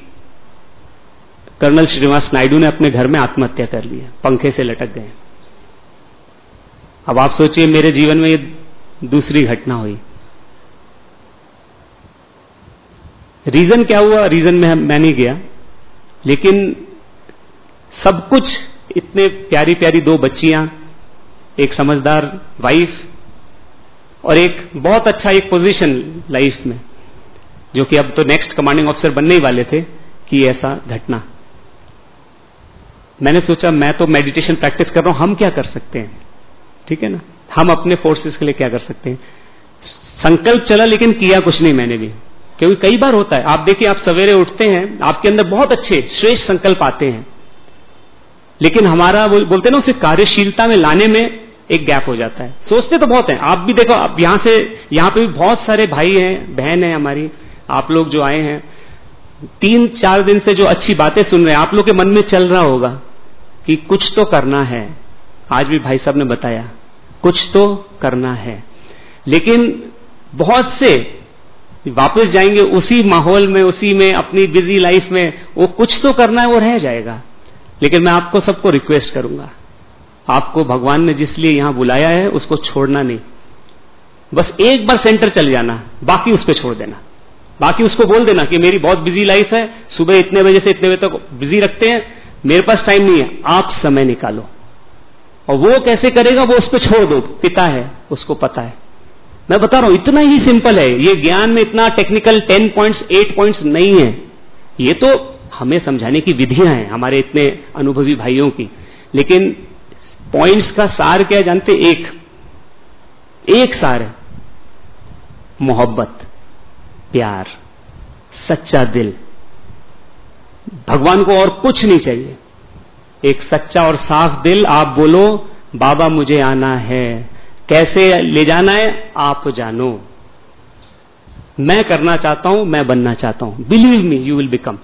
B: कर्नल श्रीनिवास नायडू ने अपने घर में आत्महत्या कर ली है, पंखे से लटक गए। अब आप सोचिए मेरे जीवन में ये दूसरी घटना हुई। रीजन क्या हुआ, रीजन में मैं नहीं गया, लेकिन सब कुछ, इतने प्यारी प्यारी 2 बच्चियां, एक समझदार वाइफ और एक बहुत अच्छा एक पोजीशन लाइफ में, जो कि अब तो नेक्स्ट कमांडिंग ऑफिसर बनने ही वाले थे, कि ऐसा घटना। मैंने सोचा मैं तो मेडिटेशन प्रैक्टिस कर रहा हूं, हम क्या कर सकते हैं, ठीक है ना, हम अपने फोर्सेस के लिए क्या कर सकते हैं। संकल्प चला लेकिन किया कुछ नहीं मैंने भी, क्योंकि कई बार होता है, आप देखिए आप सवेरे उठते हैं, आपके अंदर बहुत अच्छे श्रेष्ठ संकल्प आते हैं, लेकिन हमारा बोलते हैं ना, उसे कार्यशीलता में लाने में एक गैप हो जाता है। सोचते तो बहुत हैं, आप भी देखो, अब यहां पे भी बहुत सारे भाई हैं, बहन हैं हमारी, आप लोग जो आए हैं 3-4 दिन से जो अच्छी बातें सुन रहे हैं, आप लोग के मन में चल रहा होगा कि कुछ तो करना है। आज भी भाई साहब ने बताया कुछ तो करना है, लेकिन बहुत से वापस जाएंगे उसी माहौल में, उसी में, अपनी बिजी लाइफ में, वो कुछ तो करना है वो रह जाएगा। लेकिन मैं आपको सबको रिक्वेस्ट करूंगा, आपको भगवान ने जिस लिए यहां बुलाया है उसको छोड़ना नहीं। बस एक बार सेंटर चल जाना, बाकी उस पर छोड़ देना, बाकी उसको बोल देना कि मेरी बहुत बिजी लाइफ है, सुबह इतने बजे से इतने बजे तक बिजी रखते हैं, मेरे पास टाइम नहीं है, आप समय निकालो। और वो कैसे करेगा, वो उस पर छोड़ दो, पिता है, उसको पता है। मैं बता रहा हूं, इतना ही सिंपल है ये। ज्ञान में इतना टेक्निकल 10 पॉइंट्स 8 पॉइंट्स नहीं है, ये तो हमें समझाने की विधियां हैं हमारे इतने अनुभवी भाइयों की। लेकिन पॉइंट्स का सार क्या जानते, एक सार है, मोहब्बत, प्यार, सच्चा दिल। भगवान को और कुछ नहीं चाहिए, एक सच्चा और साफ दिल। आप बोलो बाबा मुझे आना है, कैसे ले जाना है आप जानो, मैं करना चाहता हूं, मैं बनना चाहता हूं, believe me you will become.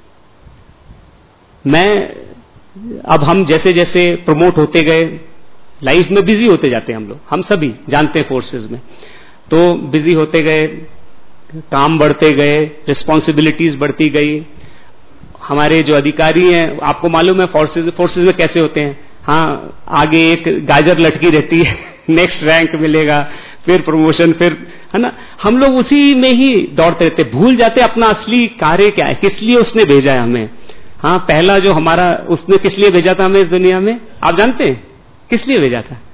B: अब हम जैसे जैसे प्रमोट होते गए, लाइफ में बिजी होते जाते हैं हम सभी जानते हैं फोर्सेस में, तो बिजी होते गए, काम बढ़ते गए, रिस्पॉन्सिबिलिटीज बढ़ती गई। हमारे जो अधिकारी हैं, आपको मालूम है फोर्सेस में कैसे होते हैं, हाँ आगे एक गाजर लटकी रहती है नेक्स्ट रैंक मिलेगा, फिर प्रमोशन, फिर, है ना, हम लोग उसी में ही दौड़ते रहते, भूल जाते अपना असली कार्य क्या है, किस लिए उसने भेजा है हमें। हाँ, पहला जो हमारा, उसने किस लिए भेजा था हमें इस दुनिया में, आप जानते हैं किस लिए भेजा था,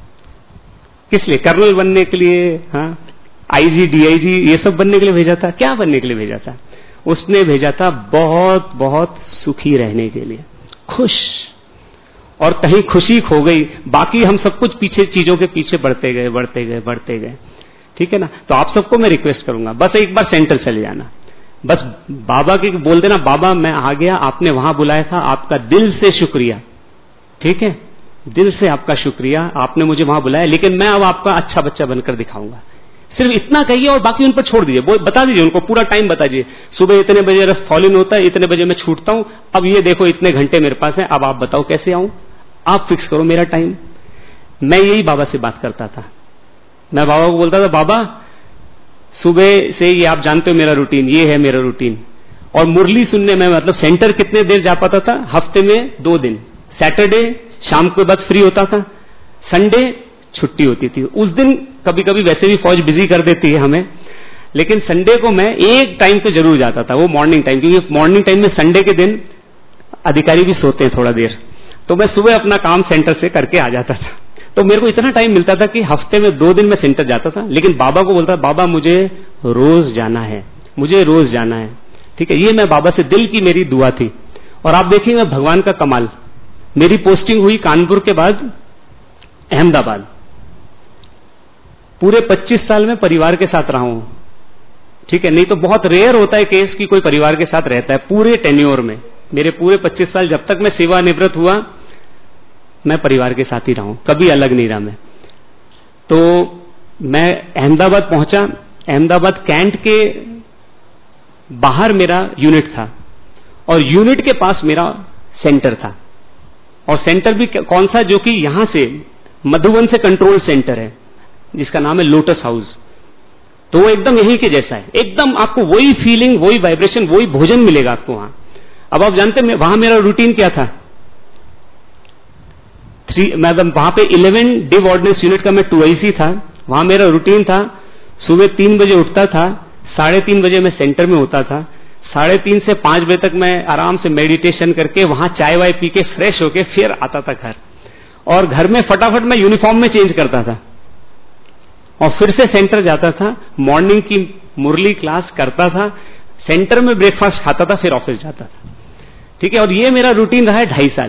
B: किस लिए, कर्नल बनने के लिए, हाँ आईजी डीआईजी ये सब बनने के लिए भेजा था, क्या बनने के लिए भेजा था, उसने भेजा था बहुत बहुत सुखी रहने के लिए, खुश। और कहीं खुशी खो गई, बाकी हम सब कुछ पीछे, चीजों के पीछे बढ़ते गए बढ़ते गए बढ़ते गए, ठीक है ना। तो आप सबको मैं रिक्वेस्ट करूंगा, बस एक बार सेंटर चले जाना, बस बाबा की बोल देना, बाबा मैं आ गया, आपने वहां बुलाया था, आपका दिल से शुक्रिया, ठीक है, दिल से आपका शुक्रिया, आपने मुझे वहां बुलाया, लेकिन मैं अब आपका अच्छा बच्चा बनकर दिखाऊंगा। सिर्फ इतना कहिए और बाकी उन पर छोड़ दीजिए, बता दीजिए उनको, पूरा टाइम बता दीजिए, सुबह इतने बजे फॉल इन होता है, इतने बजे मैं छूटता हूं, अब ये देखो इतने घंटे मेरे पास है, अब आप बताओ कैसे आऊं, आप फिक्स करो मेरा टाइम। मैं यही बाबा से बात करता था, मैं बाबा को बोलता था, बाबा सुबह से ये आप जानते हो मेरा रूटीन, ये है मेरा रूटीन। और मुरली सुनने में, मतलब सेंटर कितने देर जा पाता था, हफ्ते में 2 दिन, सैटरडे शाम के बाद फ्री होता था, संडे छुट्टी होती थी। उस दिन कभी कभी वैसे भी फौज बिजी कर देती है हमें, लेकिन संडे को मैं एक टाइम तो जरूर जाता था, वो मॉर्निंग टाइम, क्योंकि मॉर्निंग टाइम में संडे के दिन अधिकारी भी सोते हैं थोड़ा देर, तो मैं सुबह अपना काम सेंटर से करके आ जाता था। तो मेरे को इतना टाइम मिलता था कि हफ्ते में 2 दिन मैं सेंटर जाता था, लेकिन बाबा को बोलता, बाबा मुझे रोज जाना है, मुझे रोज जाना है, ठीक है। ये मैं बाबा से, दिल की मेरी दुआ थी। और आप देखिए भगवान का कमाल, मेरी पोस्टिंग हुई कानपुर के बाद अहमदाबाद, पूरे 25 साल में परिवार के साथ रहा हूं, ठीक है, नहीं तो बहुत रेयर होता है केस कि कोई परिवार के साथ रहता है। पूरे टेन्योर में, मेरे पूरे 25 साल जब तक मैं सेवानिवृत्त हुआ, मैं परिवार के साथ ही रहा हूं, कभी अलग नहीं रहा मैं। तो मैं अहमदाबाद पहुंचा अहमदाबाद कैंट के बाहर मेरा यूनिट था और यूनिट के पास मेरा सेंटर था। और सेंटर भी कौन सा, जो कि यहां से मधुबन से कंट्रोल सेंटर है जिसका नाम है लोटस हाउस। तो वो एकदम यही के जैसा है, एकदम आपको वही फीलिंग, वही वाइब्रेशन, वही भोजन मिलेगा आपको वहां। अब आप जानते हैं वहां मेरा रूटीन क्या था, मतलब वहां पे 11 डिव ऑर्डिनेंस यूनिट का मैं 2IC था। वहां मेरा रूटीन था, सुबह 3 बजे उठता था, 3:30 बजे मैं सेंटर में होता था, 3:30 से 5 बजे तक मैं आराम से मेडिटेशन करके वहां चाय वाय पी के फ्रेश होके फिर आता था घर। और घर में फटाफट मैं यूनिफॉर्म में चेंज करता था और फिर से सेंटर जाता था, मॉर्निंग की मुरली क्लास करता था, सेंटर में ब्रेकफास्ट खाता था, फिर ऑफिस जाता था। ठीक है, और ये मेरा रूटीन रहा है 2.5 साल।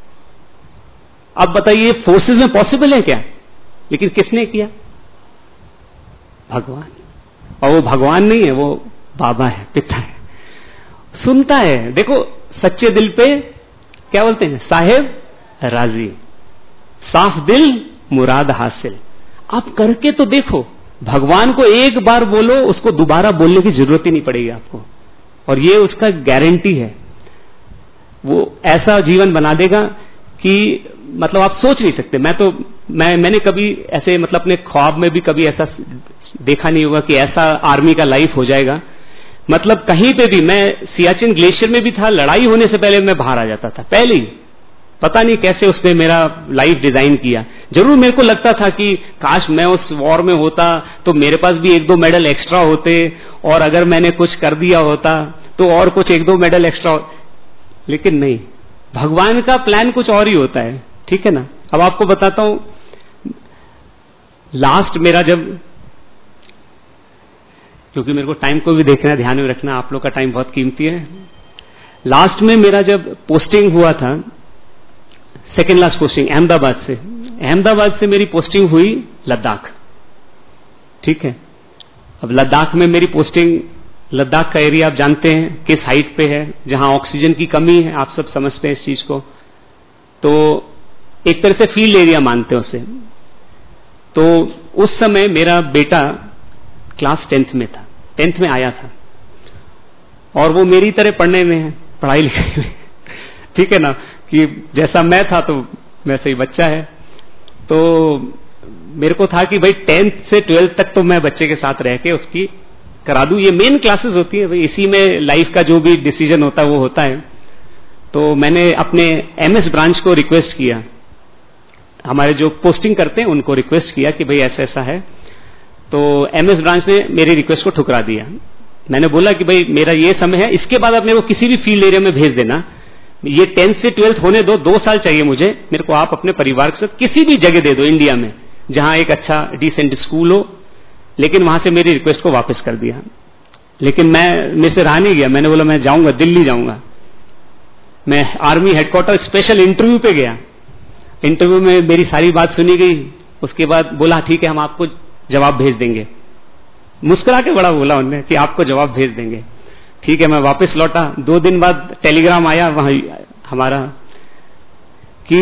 B: अब बताइए फोर्सेस में पॉसिबल है क्या? लेकिन किसने किया? भगवान। और वो भगवान नहीं है, वो बाबा है, पिता है, सुनता है। देखो सच्चे दिल पे क्या बोलते हैं, साहेब राजी, साफ दिल मुराद हासिल। आप करके तो देखो, भगवान को एक बार बोलो, उसको दोबारा बोलने की जरूरत ही नहीं पड़ेगी आपको, और ये उसका गारंटी है। वो ऐसा जीवन बना देगा कि मतलब आप सोच नहीं सकते। मैंने कभी ऐसे मतलब अपने ख्वाब में भी कभी ऐसा देखा नहीं होगा कि ऐसा आर्मी का लाइफ हो जाएगा। मतलब कहीं पे भी, मैं सियाचिन ग्लेशियर में भी था, लड़ाई होने से पहले मैं बाहर आ जाता था, पहले ही। पता नहीं कैसे उसने मेरा लाइफ डिजाइन किया। जरूर मेरे को लगता था कि काश मैं उस वॉर में होता तो मेरे पास भी 1-2 मेडल एक्स्ट्रा होते, और अगर मैंने कुछ कर दिया होता तो और कुछ 1-2 मेडल एक्स्ट्रा। लेकिन नहीं, भगवान का प्लान कुछ और ही होता है। ठीक है ना। अब आपको बताता हूं, लास्ट मेरा जब, क्योंकि मेरे को टाइम को भी देखना, ध्यान में रखना, आप लोग का टाइम बहुत कीमती है। लास्ट में मेरा जब पोस्टिंग हुआ था, सेकेंड लास्ट पोस्टिंग अहमदाबाद से मेरी पोस्टिंग हुई लद्दाख। ठीक है, अब लद्दाख में मेरी पोस्टिंग, लद्दाख का एरिया आप जानते हैं किस हाइट पे है, जहां ऑक्सीजन की कमी है, आप सब समझते हैं इस चीज को। तो एक तरह से फील्ड एरिया मानते हैं उसे। तो उस समय मेरा बेटा क्लास 10th में था, 10th में आया था, और वो मेरी तरह पढ़ने में है, पढ़ाई लिखाई में। ठीक है ना, कि जैसा मैं था तो वैसे ही बच्चा है। तो मेरे को था कि भाई 10th से 12th तक तो मैं बच्चे के साथ रह के उसकी करा दूं। ये मेन क्लासेस होती है भाई, इसी में लाइफ का जो भी डिसीजन होता है वो होता है। तो मैंने अपने MS ब्रांच को रिक्वेस्ट किया, हमारे जो पोस्टिंग करते हैं उनको रिक्वेस्ट किया कि भाई ऐसा ऐसा है। तो MS ब्रांच ने मेरी रिक्वेस्ट को ठुकरा दिया। मैंने बोला कि भाई मेरा ये समय है, इसके बाद आप मेरे को किसी भी फील्ड एरिया में भेज देना, ये 10th से 12th होने दो, 2 साल चाहिए मुझे। मेरे को आप अपने परिवार के साथ किसी भी जगह दे दो इंडिया में जहां एक अच्छा डिसेंट स्कूल हो। लेकिन वहां से मेरी रिक्वेस्ट को वापस कर दिया। लेकिन मेरे से रहा नहीं गया, मैंने बोला मैं जाऊंगा, दिल्ली जाऊंगा। मैं आर्मी हेडक्वार्टर स्पेशल इंटरव्यू पे गया। इंटरव्यू में मेरी सारी बात सुनी गई। उसके बाद बोला ठीक है हम आपको जवाब भेज देंगे। मुस्कुरा के बड़ा बोला उन्होंने कि आपको जवाब भेज देंगे। ठीक है, मैं वापस लौटा। 2 दिन बाद टेलीग्राम आया वहां हमारा कि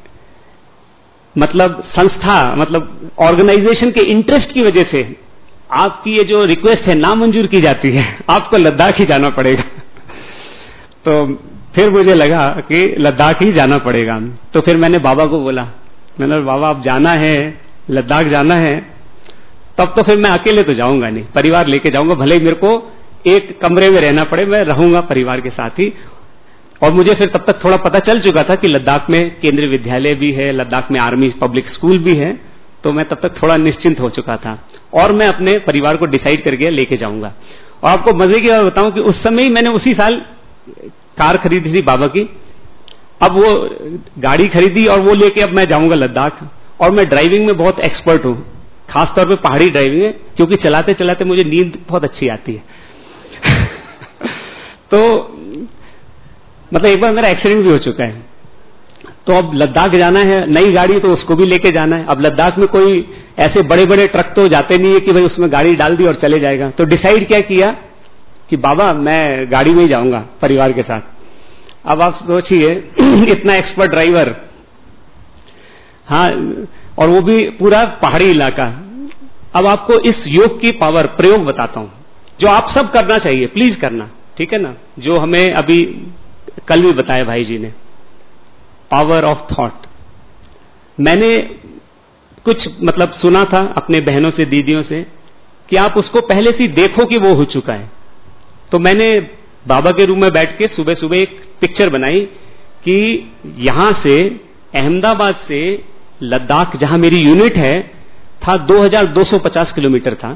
B: मतलब संस्था, मतलब ऑर्गेनाइजेशन के इंटरेस्ट की वजह से आपकी ये जो रिक्वेस्ट है नामंजूर की जाती है, आपको लद्दाख ही जाना पड़ेगा। तो फिर मुझे लगा कि लद्दाख ही जाना पड़ेगा। तो फिर मैंने बाबा को बोला, मैंने बाबा आप जाना है, लद्दाख जाना है, तब तो फिर मैं अकेले तो जाऊंगा नहीं, परिवार लेके जाऊंगा, भले ही मेरे को एक कमरे में रहना पड़े, मैं रहूंगा परिवार के साथ ही। और मुझे फिर तब तक थोड़ा पता चल चुका था कि लद्दाख में केंद्रीय विद्यालय भी है, लद्दाख में आर्मी पब्लिक स्कूल भी है। तो मैं तब तक थोड़ा निश्चिंत हो चुका था और मैं अपने परिवार को डिसाइड करके लेके जाऊंगा। और आपको मजे की बात बताऊं कि उस समय ही मैंने उसी साल कार खरीदी थी बाबा की। अब वो गाड़ी खरीदी और वो लेके अब मैं जाऊंगा लद्दाख। और मैं ड्राइविंग में बहुत एक्सपर्ट हूं, खासतौर पे पहाड़ी ड्राइविंग में, क्योंकि चलाते चलाते मुझे नींद बहुत अच्छी आती है। तो मतलब एक बार मेरा एक्सीडेंट भी हो चुका है। तो अब लद्दाख जाना है, नई गाड़ी तो उसको भी लेके जाना है। अब लद्दाख में कोई ऐसे बड़े बड़े ट्रक तो जाते नहीं है कि भाई उसमें गाड़ी डाल दी और चले जाएगा। तो डिसाइड क्या किया कि बाबा मैं गाड़ी में ही जाऊंगा परिवार के साथ। अब आप सोचिए इतना एक्सपर्ट ड्राइवर, हाँ, और वो भी पूरा पहाड़ी इलाका। अब आपको इस योग की पावर प्रयोग बताता हूं, जो आप सब करना चाहिए, प्लीज करना, ठीक है ना, जो हमें अभी कल भी बताया भाई जी ने, पावर ऑफ थॉट। मैंने कुछ मतलब सुना था अपने बहनों से, दीदियों से, कि आप उसको पहले से देखो कि वो हो चुका है। तो मैंने बाबा के रूम में बैठ के सुबह सुबह एक पिक्चर बनाई कि यहां से अहमदाबाद से लद्दाख, जहां मेरी यूनिट है, था 2250 किलोमीटर था,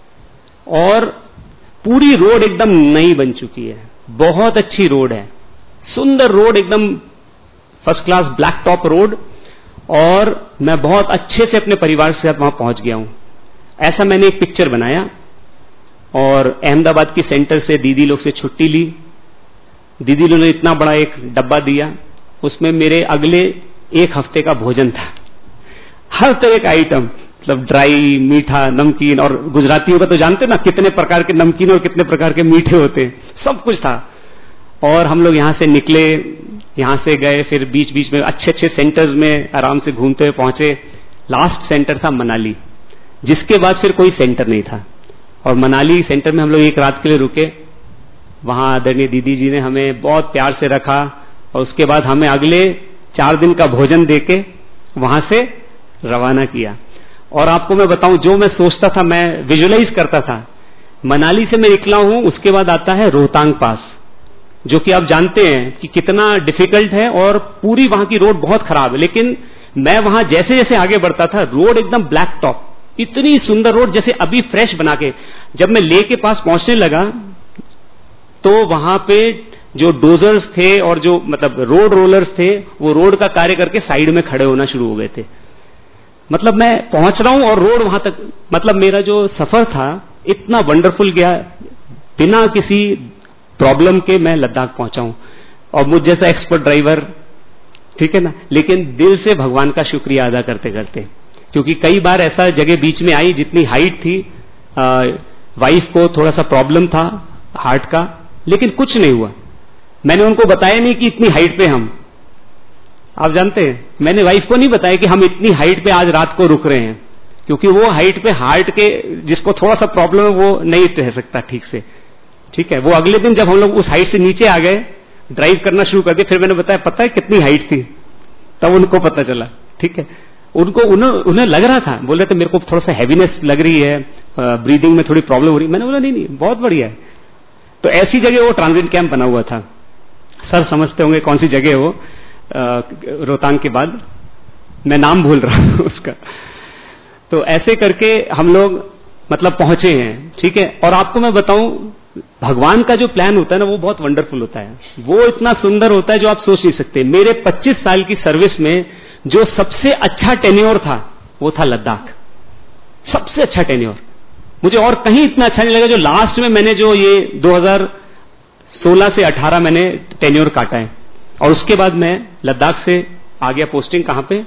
B: और पूरी रोड एकदम नई बन चुकी है, बहुत अच्छी रोड है, सुंदर रोड, एकदम first class black top road, और मैं बहुत अच्छे से अपने परिवार के साथ वहां पहुंच गया हूं। ऐसा मैंने एक पिक्चर बनाया, और अहमदाबाद की सेंटर से दीदी लोग से छुट्टी ली। दीदी लोग ने इतना बड़ा एक डब्बा दिया, उसमें मेरे अगले एक हफ्ते का भोजन था, हर तरह का आइटम, मतलब ड्राई, मीठा, नमकीन, और गुजरातियों का तो जानते ना कितने प्रकार के नमकीन और कितने प्रकार के मीठे होते हैं, सब कुछ था। और हम लोग यहां से निकले, यहां से गए, फिर बीच बीच में अच्छे अच्छे सेंटर्स में आराम से घूमते हुए पहुंचे। लास्ट सेंटर था मनाली, जिसके बाद फिर कोई सेंटर नहीं था, और मनाली सेंटर में हम लोग एक रात के लिए रुके। वहां आदरणीय दीदी जी ने हमें बहुत प्यार से रखा, और उसके बाद हमें अगले 4 दिन का भोजन देके वहां से रवाना किया। और आपको मैं बताऊं, जो मैं सोचता था, मैं विजुअलाइज करता था, मनाली से मैं निकला हूं, उसके बाद आता है रोहतांग पास, जो कि आप जानते हैं कि कितना डिफिकल्ट है, और पूरी वहां की रोड बहुत खराब है। लेकिन मैं वहां जैसे जैसे आगे बढ़ता था, रोड एकदम ब्लैक टॉप, इतनी सुंदर रोड, जैसे अभी फ्रेश बना के। जब मैं ले के पास पहुंचने लगा, तो वहां पे जो डोजर्स थे और जो मतलब रोड रोलर्स थे, वो रोड का कार्य करके साइड में खड़े होना शुरू हो गए थे। मतलब मैं पहुंच रहा हूं और रोड वहां तक, मतलब मेरा जो सफर था इतना वंडरफुल गया, बिना किसी प्रॉब्लम के मैं लद्दाख पहुंचा हूं, और मुझ जैसा एक्सपर्ट ड्राइवर, ठीक है ना, लेकिन दिल से भगवान का शुक्रिया अदा करते करते। क्योंकि कई बार ऐसा जगह बीच में आई, जितनी हाइट थी, वाइफ को थोड़ा सा प्रॉब्लम था हार्ट का, लेकिन कुछ नहीं हुआ। मैंने उनको बताया नहीं कि इतनी हाइट पे हम, आप जानते हैं, मैंने वाइफ को नहीं बताया कि हम इतनी हाइट पे आज रात को रुक रहे हैं, क्योंकि वो हाइट पे हार्ट के जिसको थोड़ा सा प्रॉब्लम है, वो नहीं रह सकता ठीक से, ठीक है। वो अगले दिन जब हम लोग उस हाइट से नीचे आ गए, ड्राइव करना शुरू कर दिया, फिर मैंने बताया पता है कितनी हाइट थी, तब उनको पता चला, ठीक है। उनको उन्हें लग रहा था, बोल रहे थे मेरे को थोड़ा सा हैवीनेस लग रही है, ब्रीदिंग में थोड़ी प्रॉब्लम हो रही है। मैंने बोला नहीं बहुत बढ़िया है। तो ऐसी जगह वो ट्रांजिट कैंप बना हुआ था, सर समझते होंगे कौन सी जगह है वो, रोहतांग के बाद, मैं नाम भूल रहा हूं उसका। तो ऐसे करके हम लोग मतलब पहुंचे हैं, ठीक है। और आपको मैं बताऊं, भगवान का जो प्लान होता है ना, वो बहुत वंडरफुल होता है, वो इतना सुंदर होता है जो आप सोच नहीं सकते। मेरे 25 साल की सर्विस में जो सबसे अच्छा टेन्योर था, वो था लद्दाख, सबसे अच्छा टेन्योर। मुझे और कहीं इतना अच्छा नहीं लगा जो लास्ट में मैंने जो ये 2016 से 18 मैंने टेन्योर काटा है। और उसके बाद मैं लद्दाख से आ गया पोस्टिंग कहां पे,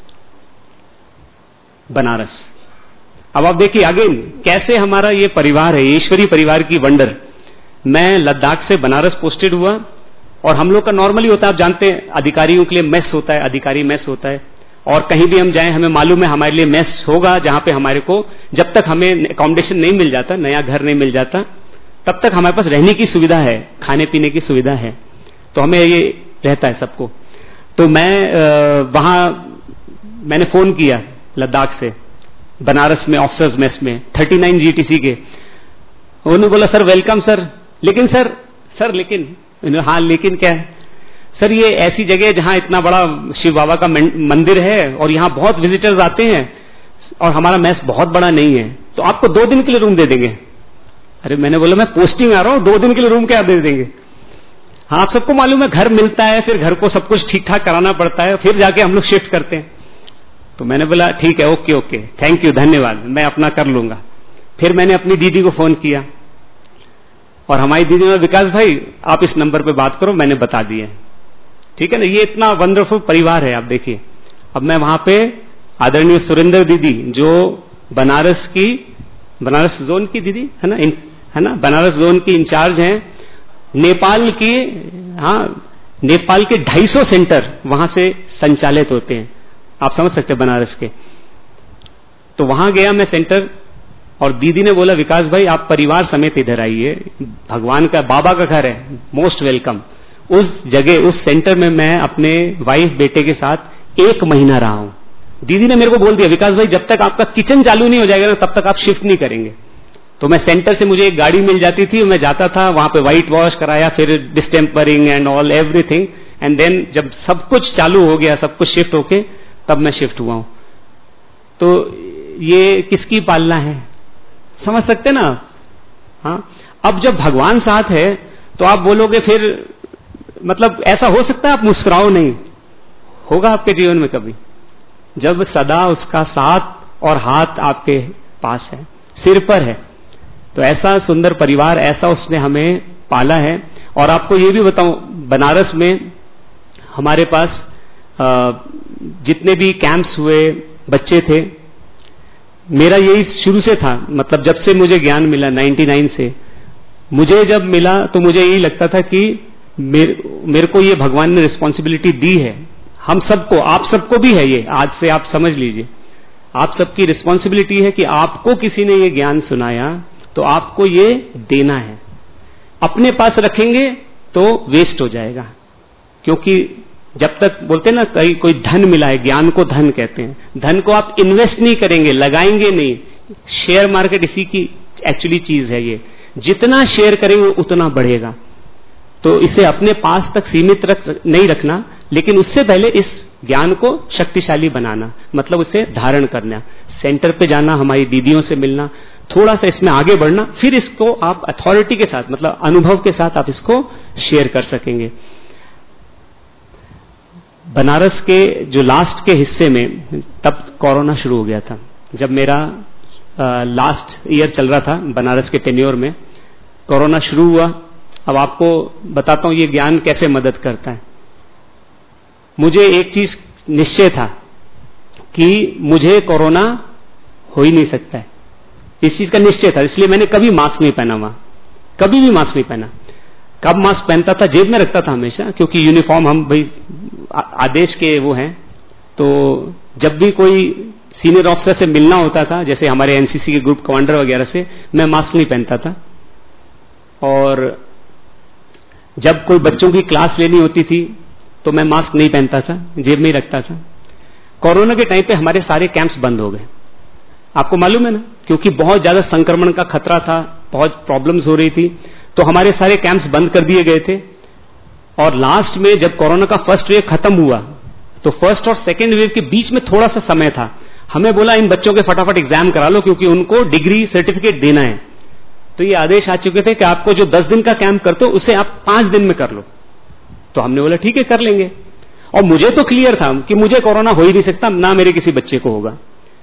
B: बनारस। अब आप देखिए अगेन कैसे हमारा ये परिवार है, ईश्वरी परिवार की वंडर। मैं लद्दाख से बनारस पोस्टेड हुआ, और हम लोग का नॉर्मली होता है, आप जानते हैं अधिकारियों के लिए मेस होता है, अधिकारी मेस होता है, और कहीं भी हम जाएं हमें मालूम है हमारे लिए मेस होगा, जहां पे हमारे को जब तक हमें अकोमोडेशन नहीं मिल जाता, नया घर नहीं मिल जाता, तब तक हमारे पास रहने की सुविधा है, खाने पीने की सुविधा है, तो हमें ये रहता है सबको। तो मैं वहां मैंने फोन किया लद्दाख से, बनारस में ऑफिसर्स मेस में 39 जीटीसी के। उन्होंने बोला सर वेलकम सर, लेकिन सर लेकिन, हाँ लेकिन क्या है सर, ये ऐसी जगह है जहां इतना बड़ा शिव बाबा का मंदिर है, और यहां बहुत विजिटर्स आते हैं, और हमारा मेस बहुत बड़ा नहीं है, तो आपको 2 दिन के लिए रूम दे देंगे। अरे मैंने बोला मैं पोस्टिंग आ रहा हूं, 2 दिन के लिए रूम क्या दे देंगे। हाँ आप सबको मालूम है घर मिलता है, फिर घर को सब कुछ ठीक ठाक कराना पड़ता है, फिर जाके हम लोग शिफ्ट करते हैं। तो मैंने बोला ठीक है, ओके थैंक यू, धन्यवाद, मैं अपना कर लूंगा। फिर मैंने अपनी दीदी को फोन किया, और हमारी दीदी ने, विकास भाई आप इस नंबर पे बात करो, मैंने बता दिए, ठीक है ना। ये इतना वंडरफुल परिवार है, आप देखिए। अब मैं वहां पे आदरणीय सुरेंद्र दीदी, जो बनारस जोन की दीदी है ना, बनारस जोन की इंचार्ज हैं, नेपाल के 250 सेंटर वहां से संचालित होते हैं, आप समझ सकते हैं बनारस के। तो वहां गया मैं सेंटर, और दीदी ने बोला विकास भाई आप परिवार समेत इधर आइए, भगवान का बाबा का घर है, मोस्ट वेलकम। उस जगह उस सेंटर में मैं अपने वाइफ बेटे के साथ 1 महीना रहा हूं। दीदी ने मेरे को बोल दिया विकास भाई जब तक आपका किचन चालू नहीं हो जाएगा ना तब तक आप शिफ्ट नहीं करेंगे। तो मैं सेंटर से मुझे एक गाड़ी मिल जाती थी, मैं जाता था वहां पे व्हाइट वॉश कराया, फिर distempering and all everything, and then जब सब कुछ चालू हो गया, सब कुछ शिफ्ट होके तब मैं शिफ्ट हुआ हूं। तो ये किसकी पालना है, समझ सकते ना? हाँ, अब जब भगवान साथ है तो आप बोलोगे फिर मतलब ऐसा हो सकता है आप मुस्कुराओ नहीं, होगा आपके जीवन में कभी, जब सदा उसका साथ और हाथ आपके पास है, सिर पर है। तो ऐसा सुंदर परिवार, ऐसा उसने हमें पाला है। और आपको ये भी बताऊं, बनारस में हमारे पास जितने भी कैंप्स हुए बच्चे थे, मेरा यही शुरू से था, मतलब जब से मुझे ज्ञान मिला 99 से, मुझे जब मिला तो मुझे यही लगता था कि मेरे को ये भगवान ने रिस्पॉन्सिबिलिटी दी है, हम सबको, आप सबको भी है ये, आज से आप समझ लीजिए, आप सबकी रिस्पॉन्सिबिलिटी है कि आपको किसी ने ये ज्ञान सुनाया तो आपको ये देना है। अपने पास रखेंगे तो वेस्ट हो जाएगा, क्योंकि जब तक बोलते हैं ना कहीं कोई धन मिला है, ज्ञान को धन कहते हैं, धन को आप इन्वेस्ट नहीं करेंगे, लगाएंगे नहीं। शेयर मार्केट इसी की एक्चुअली चीज है, ये जितना शेयर करेंगे उतना बढ़ेगा। तो इसे अपने पास तक सीमित नहीं रखना, लेकिन उससे पहले इस ज्ञान को शक्तिशाली बनाना, मतलब उसे धारण करना, सेंटर पे जाना, हमारी दीदियों से मिलना, थोड़ा सा इसमें आगे बढ़ना, फिर इसको आप अथॉरिटी के साथ, मतलब अनुभव के साथ आप इसको शेयर कर सकेंगे। बनारस के जो लास्ट के हिस्से में तब कोरोना शुरू हो गया था, जब मेरा लास्ट ईयर चल रहा था बनारस के टेन्योर में, कोरोना शुरू हुआ। अब आपको बताता हूं ये ज्ञान कैसे मदद करता है। मुझे एक चीज निश्चय था कि मुझे कोरोना हो ही नहीं सकता है, इस चीज का निश्चय था, इसलिए मैंने कभी मास्क नहीं पहना वहां, कभी भी मास्क नहीं पहना। कब मास्क पहनता था, जेब में रखता था हमेशा, क्योंकि यूनिफॉर्म हम भाई आदेश के वो हैं। तो जब भी कोई सीनियर ऑफिसर से मिलना होता था, जैसे हमारे एनसीसी के ग्रुप कमांडर वगैरह से, मैं मास्क नहीं पहनता था। और जब कोई बच्चों की क्लास लेनी होती थी तो मैं मास्क नहीं पहनता था, जेब में ही रखता था। कोरोना के टाइम पे हमारे सारे कैंप्स बंद हो गए, आपको मालूम है ना, क्योंकि बहुत ज्यादा संक्रमण का खतरा था, बहुत प्रॉब्लम्स हो रही थी, तो हमारे सारे कैंप्स बंद कर दिए गए थे। और लास्ट में जब कोरोना का फर्स्ट वेव खत्म हुआ तो फर्स्ट और सेकेंड वेव के बीच में थोड़ा सा समय था, हमें बोला इन बच्चों के फटाफट एग्जाम करा लो क्योंकि उनको डिग्री सर्टिफिकेट देना है। तो ये आदेश आ चुके थे कि आपको जो 10 दिन का कैंप करते हो उसे आप 5 दिन में कर लो। तो हमने बोला ठीक है कर लेंगे। और मुझे तो क्लियर था कि मुझे कोरोना हो ही नहीं सकता, ना मेरे किसी बच्चे को होगा,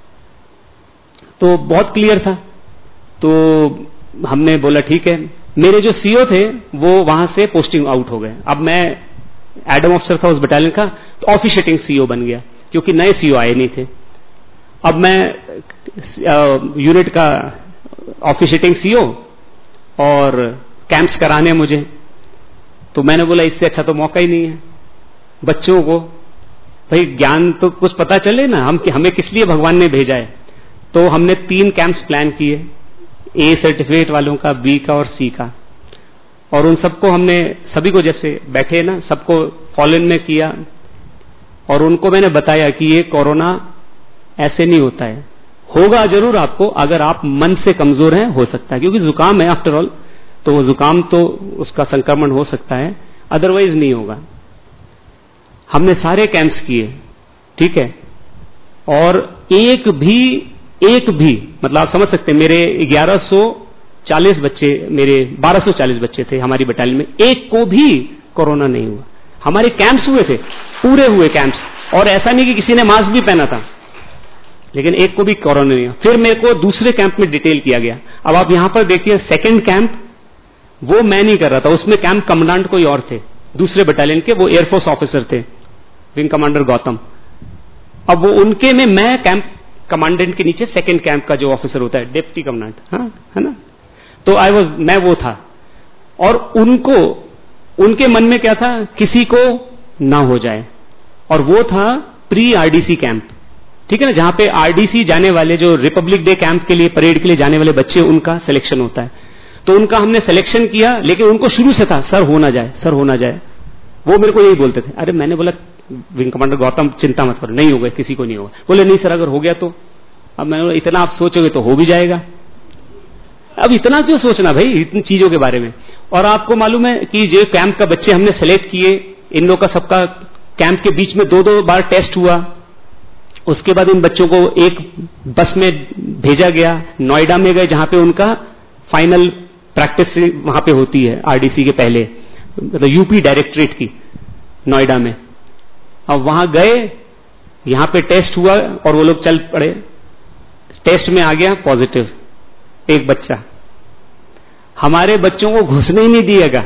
B: तो बहुत क्लियर था। तो हमने बोला ठीक है। मेरे जो सीओ थे वो वहां से पोस्टिंग आउट हो गए, अब मैं एडम ऑफिसर था उस बटालियन का, तो ऑफिशिएटिंग सीओ बन गया, क्योंकि नए सीओ आए नहीं थे। अब मैं यूनिट का ऑफिशिएटिंग सीओ और कैंप्स कराने मुझे, तो मैंने बोला इससे अच्छा तो मौका ही नहीं है बच्चों को, भाई ज्ञान तो कुछ पता चले ना, हमें किस लिए भगवान ने भेजा है। तो हमने 3 कैंप्स प्लान किए, ए सर्टिफिकेट वालों का, बी का और सी का, और उन सबको हमने सभी को जैसे बैठे ना सबको फॉलो में किया, और उनको मैंने बताया कि ये कोरोना ऐसे नहीं होता है, होगा जरूर आपको, अगर आप मन से कमजोर हैं हो सकता है, क्योंकि जुकाम है आफ्टर ऑल, तो वो जुकाम तो उसका संक्रमण हो सकता है, अदरवाइज नहीं होगा। हमने सारे कैंप्स किए, ठीक है, और एक भी मतलब आप समझ सकते हैं, मेरे 1140 बच्चे, मेरे 1240 बच्चे थे हमारी बटालियन में, एक को भी कोरोना नहीं हुआ। हमारे कैंप्स हुए थे, पूरे हुए कैंप्स, और ऐसा नहीं कि किसी ने मास्क भी पहना था, लेकिन एक को भी कोरोना नहीं हुआ। फिर मेरे को दूसरे कैंप में डिटेल किया गया। अब आप यहां पर देखिए, सेकंड कैंप वो मैं नहीं कर रहा था, उसमें कैंप कमांडेंट कोई और थे दूसरे बटालियन के, वो एयरफोर्स ऑफिसर थे, विंग कमांडर गौतम। अब वो उनके में मैं कैंप कमांडेंट के नीचे सेकंड कैंप का जो ऑफिसर होता है, डिप्टी कमांडेंट, हाँ है ना, तो मैं वो था। और उनके मन में क्या था, किसी को ना हो जाए, और वो था प्री आरडीसी कैंप, ठीक है ना, जहां पे आरडीसी जाने वाले, जो रिपब्लिक डे कैंप के लिए, परेड के लिए जाने वाले बच्चे, उनका सिलेक्शन होता है। तो उनका हमने सिलेक्शन किया, लेकिन उनको शुरू से था सर हो ना जाए, सर हो ना जाए। वो मेरे को यही बोलते थे। अरे मैंने बोला विंग कमांडर गौतम चिंता मत करो, नहीं होगा, किसी को नहीं होगा। बोले नहीं सर, अगर हो गया तो। अब मैंने बोला इतना आप सोचोगे तो हो भी जाएगा, अब इतना क्यों सोचना भाई इतनी चीजों के बारे में। और आपको मालूम है कि जो कैंप का बच्चे हमने सेलेक्ट किए, इन लोगों का सबका कैंप के बीच में 2-2 बार टेस्ट हुआ। उसके बाद इन बच्चों को एक बस में भेजा गया, नोएडा में गए, जहां पे उनका फाइनल प्रैक्टिस वहां पे होती है आरडीसी के पहले, मतलब यूपी डायरेक्टरेट की, नोएडा में। अब वहां गए, यहां पे टेस्ट हुआ और वो लोग चल पड़े। टेस्ट में आ गया पॉजिटिव एक बच्चा, हमारे बच्चों को घुसने ही नहीं दिएगा।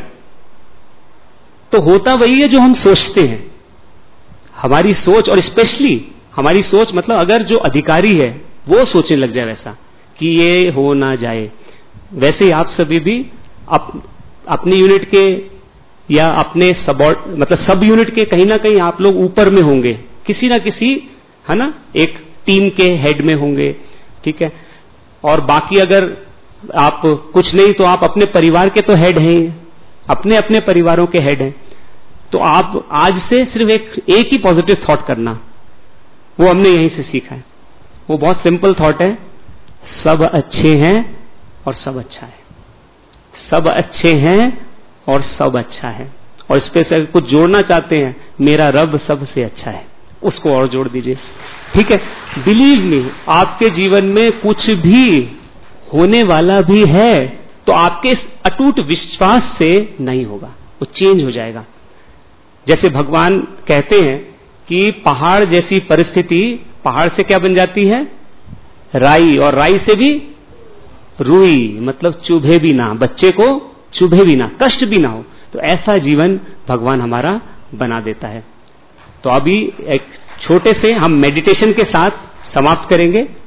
B: तो होता वही है जो हम सोचते हैं, हमारी सोच, और स्पेशली हमारी सोच, मतलब अगर जो अधिकारी है वो सोचने लग जाए वैसा कि ये हो ना जाए। वैसे ही आप सभी भी अपनी यूनिट के या अपने सब यूनिट के कहीं ना कहीं आप लोग ऊपर में होंगे, किसी ना किसी, है ना, एक टीम के हेड में होंगे, ठीक है। और बाकी अगर आप कुछ नहीं तो आप अपने परिवार के तो हेड हैं, अपने अपने परिवारों के हेड हैं। तो आप आज से सिर्फ एक ही पॉजिटिव थॉट करना, वो हमने यहीं से सीखा है। वो बहुत सिंपल थॉट है, सब अच्छे हैं और सब अच्छा है, सब अच्छे हैं और सब अच्छा है। और इस पे से कुछ जोड़ना चाहते हैं, मेरा रब सबसे अच्छा है, उसको और जोड़ दीजिए, ठीक है। बिलीव मी, आपके जीवन में कुछ भी होने वाला भी है तो आपके इस अटूट विश्वास से नहीं होगा, वो चेंज हो जाएगा। जैसे भगवान कहते हैं कि पहाड़ जैसी परिस्थिति, पहाड़ से क्या बन जाती है, राई, और राई से भी रुई, मतलब चुभे भी ना, बच्चे को चुभे भी ना, कष्ट भी ना हो। तो ऐसा जीवन भगवान हमारा बना देता है। तो अभी एक छोटे से हम मेडिटेशन के साथ समाप्त करेंगे।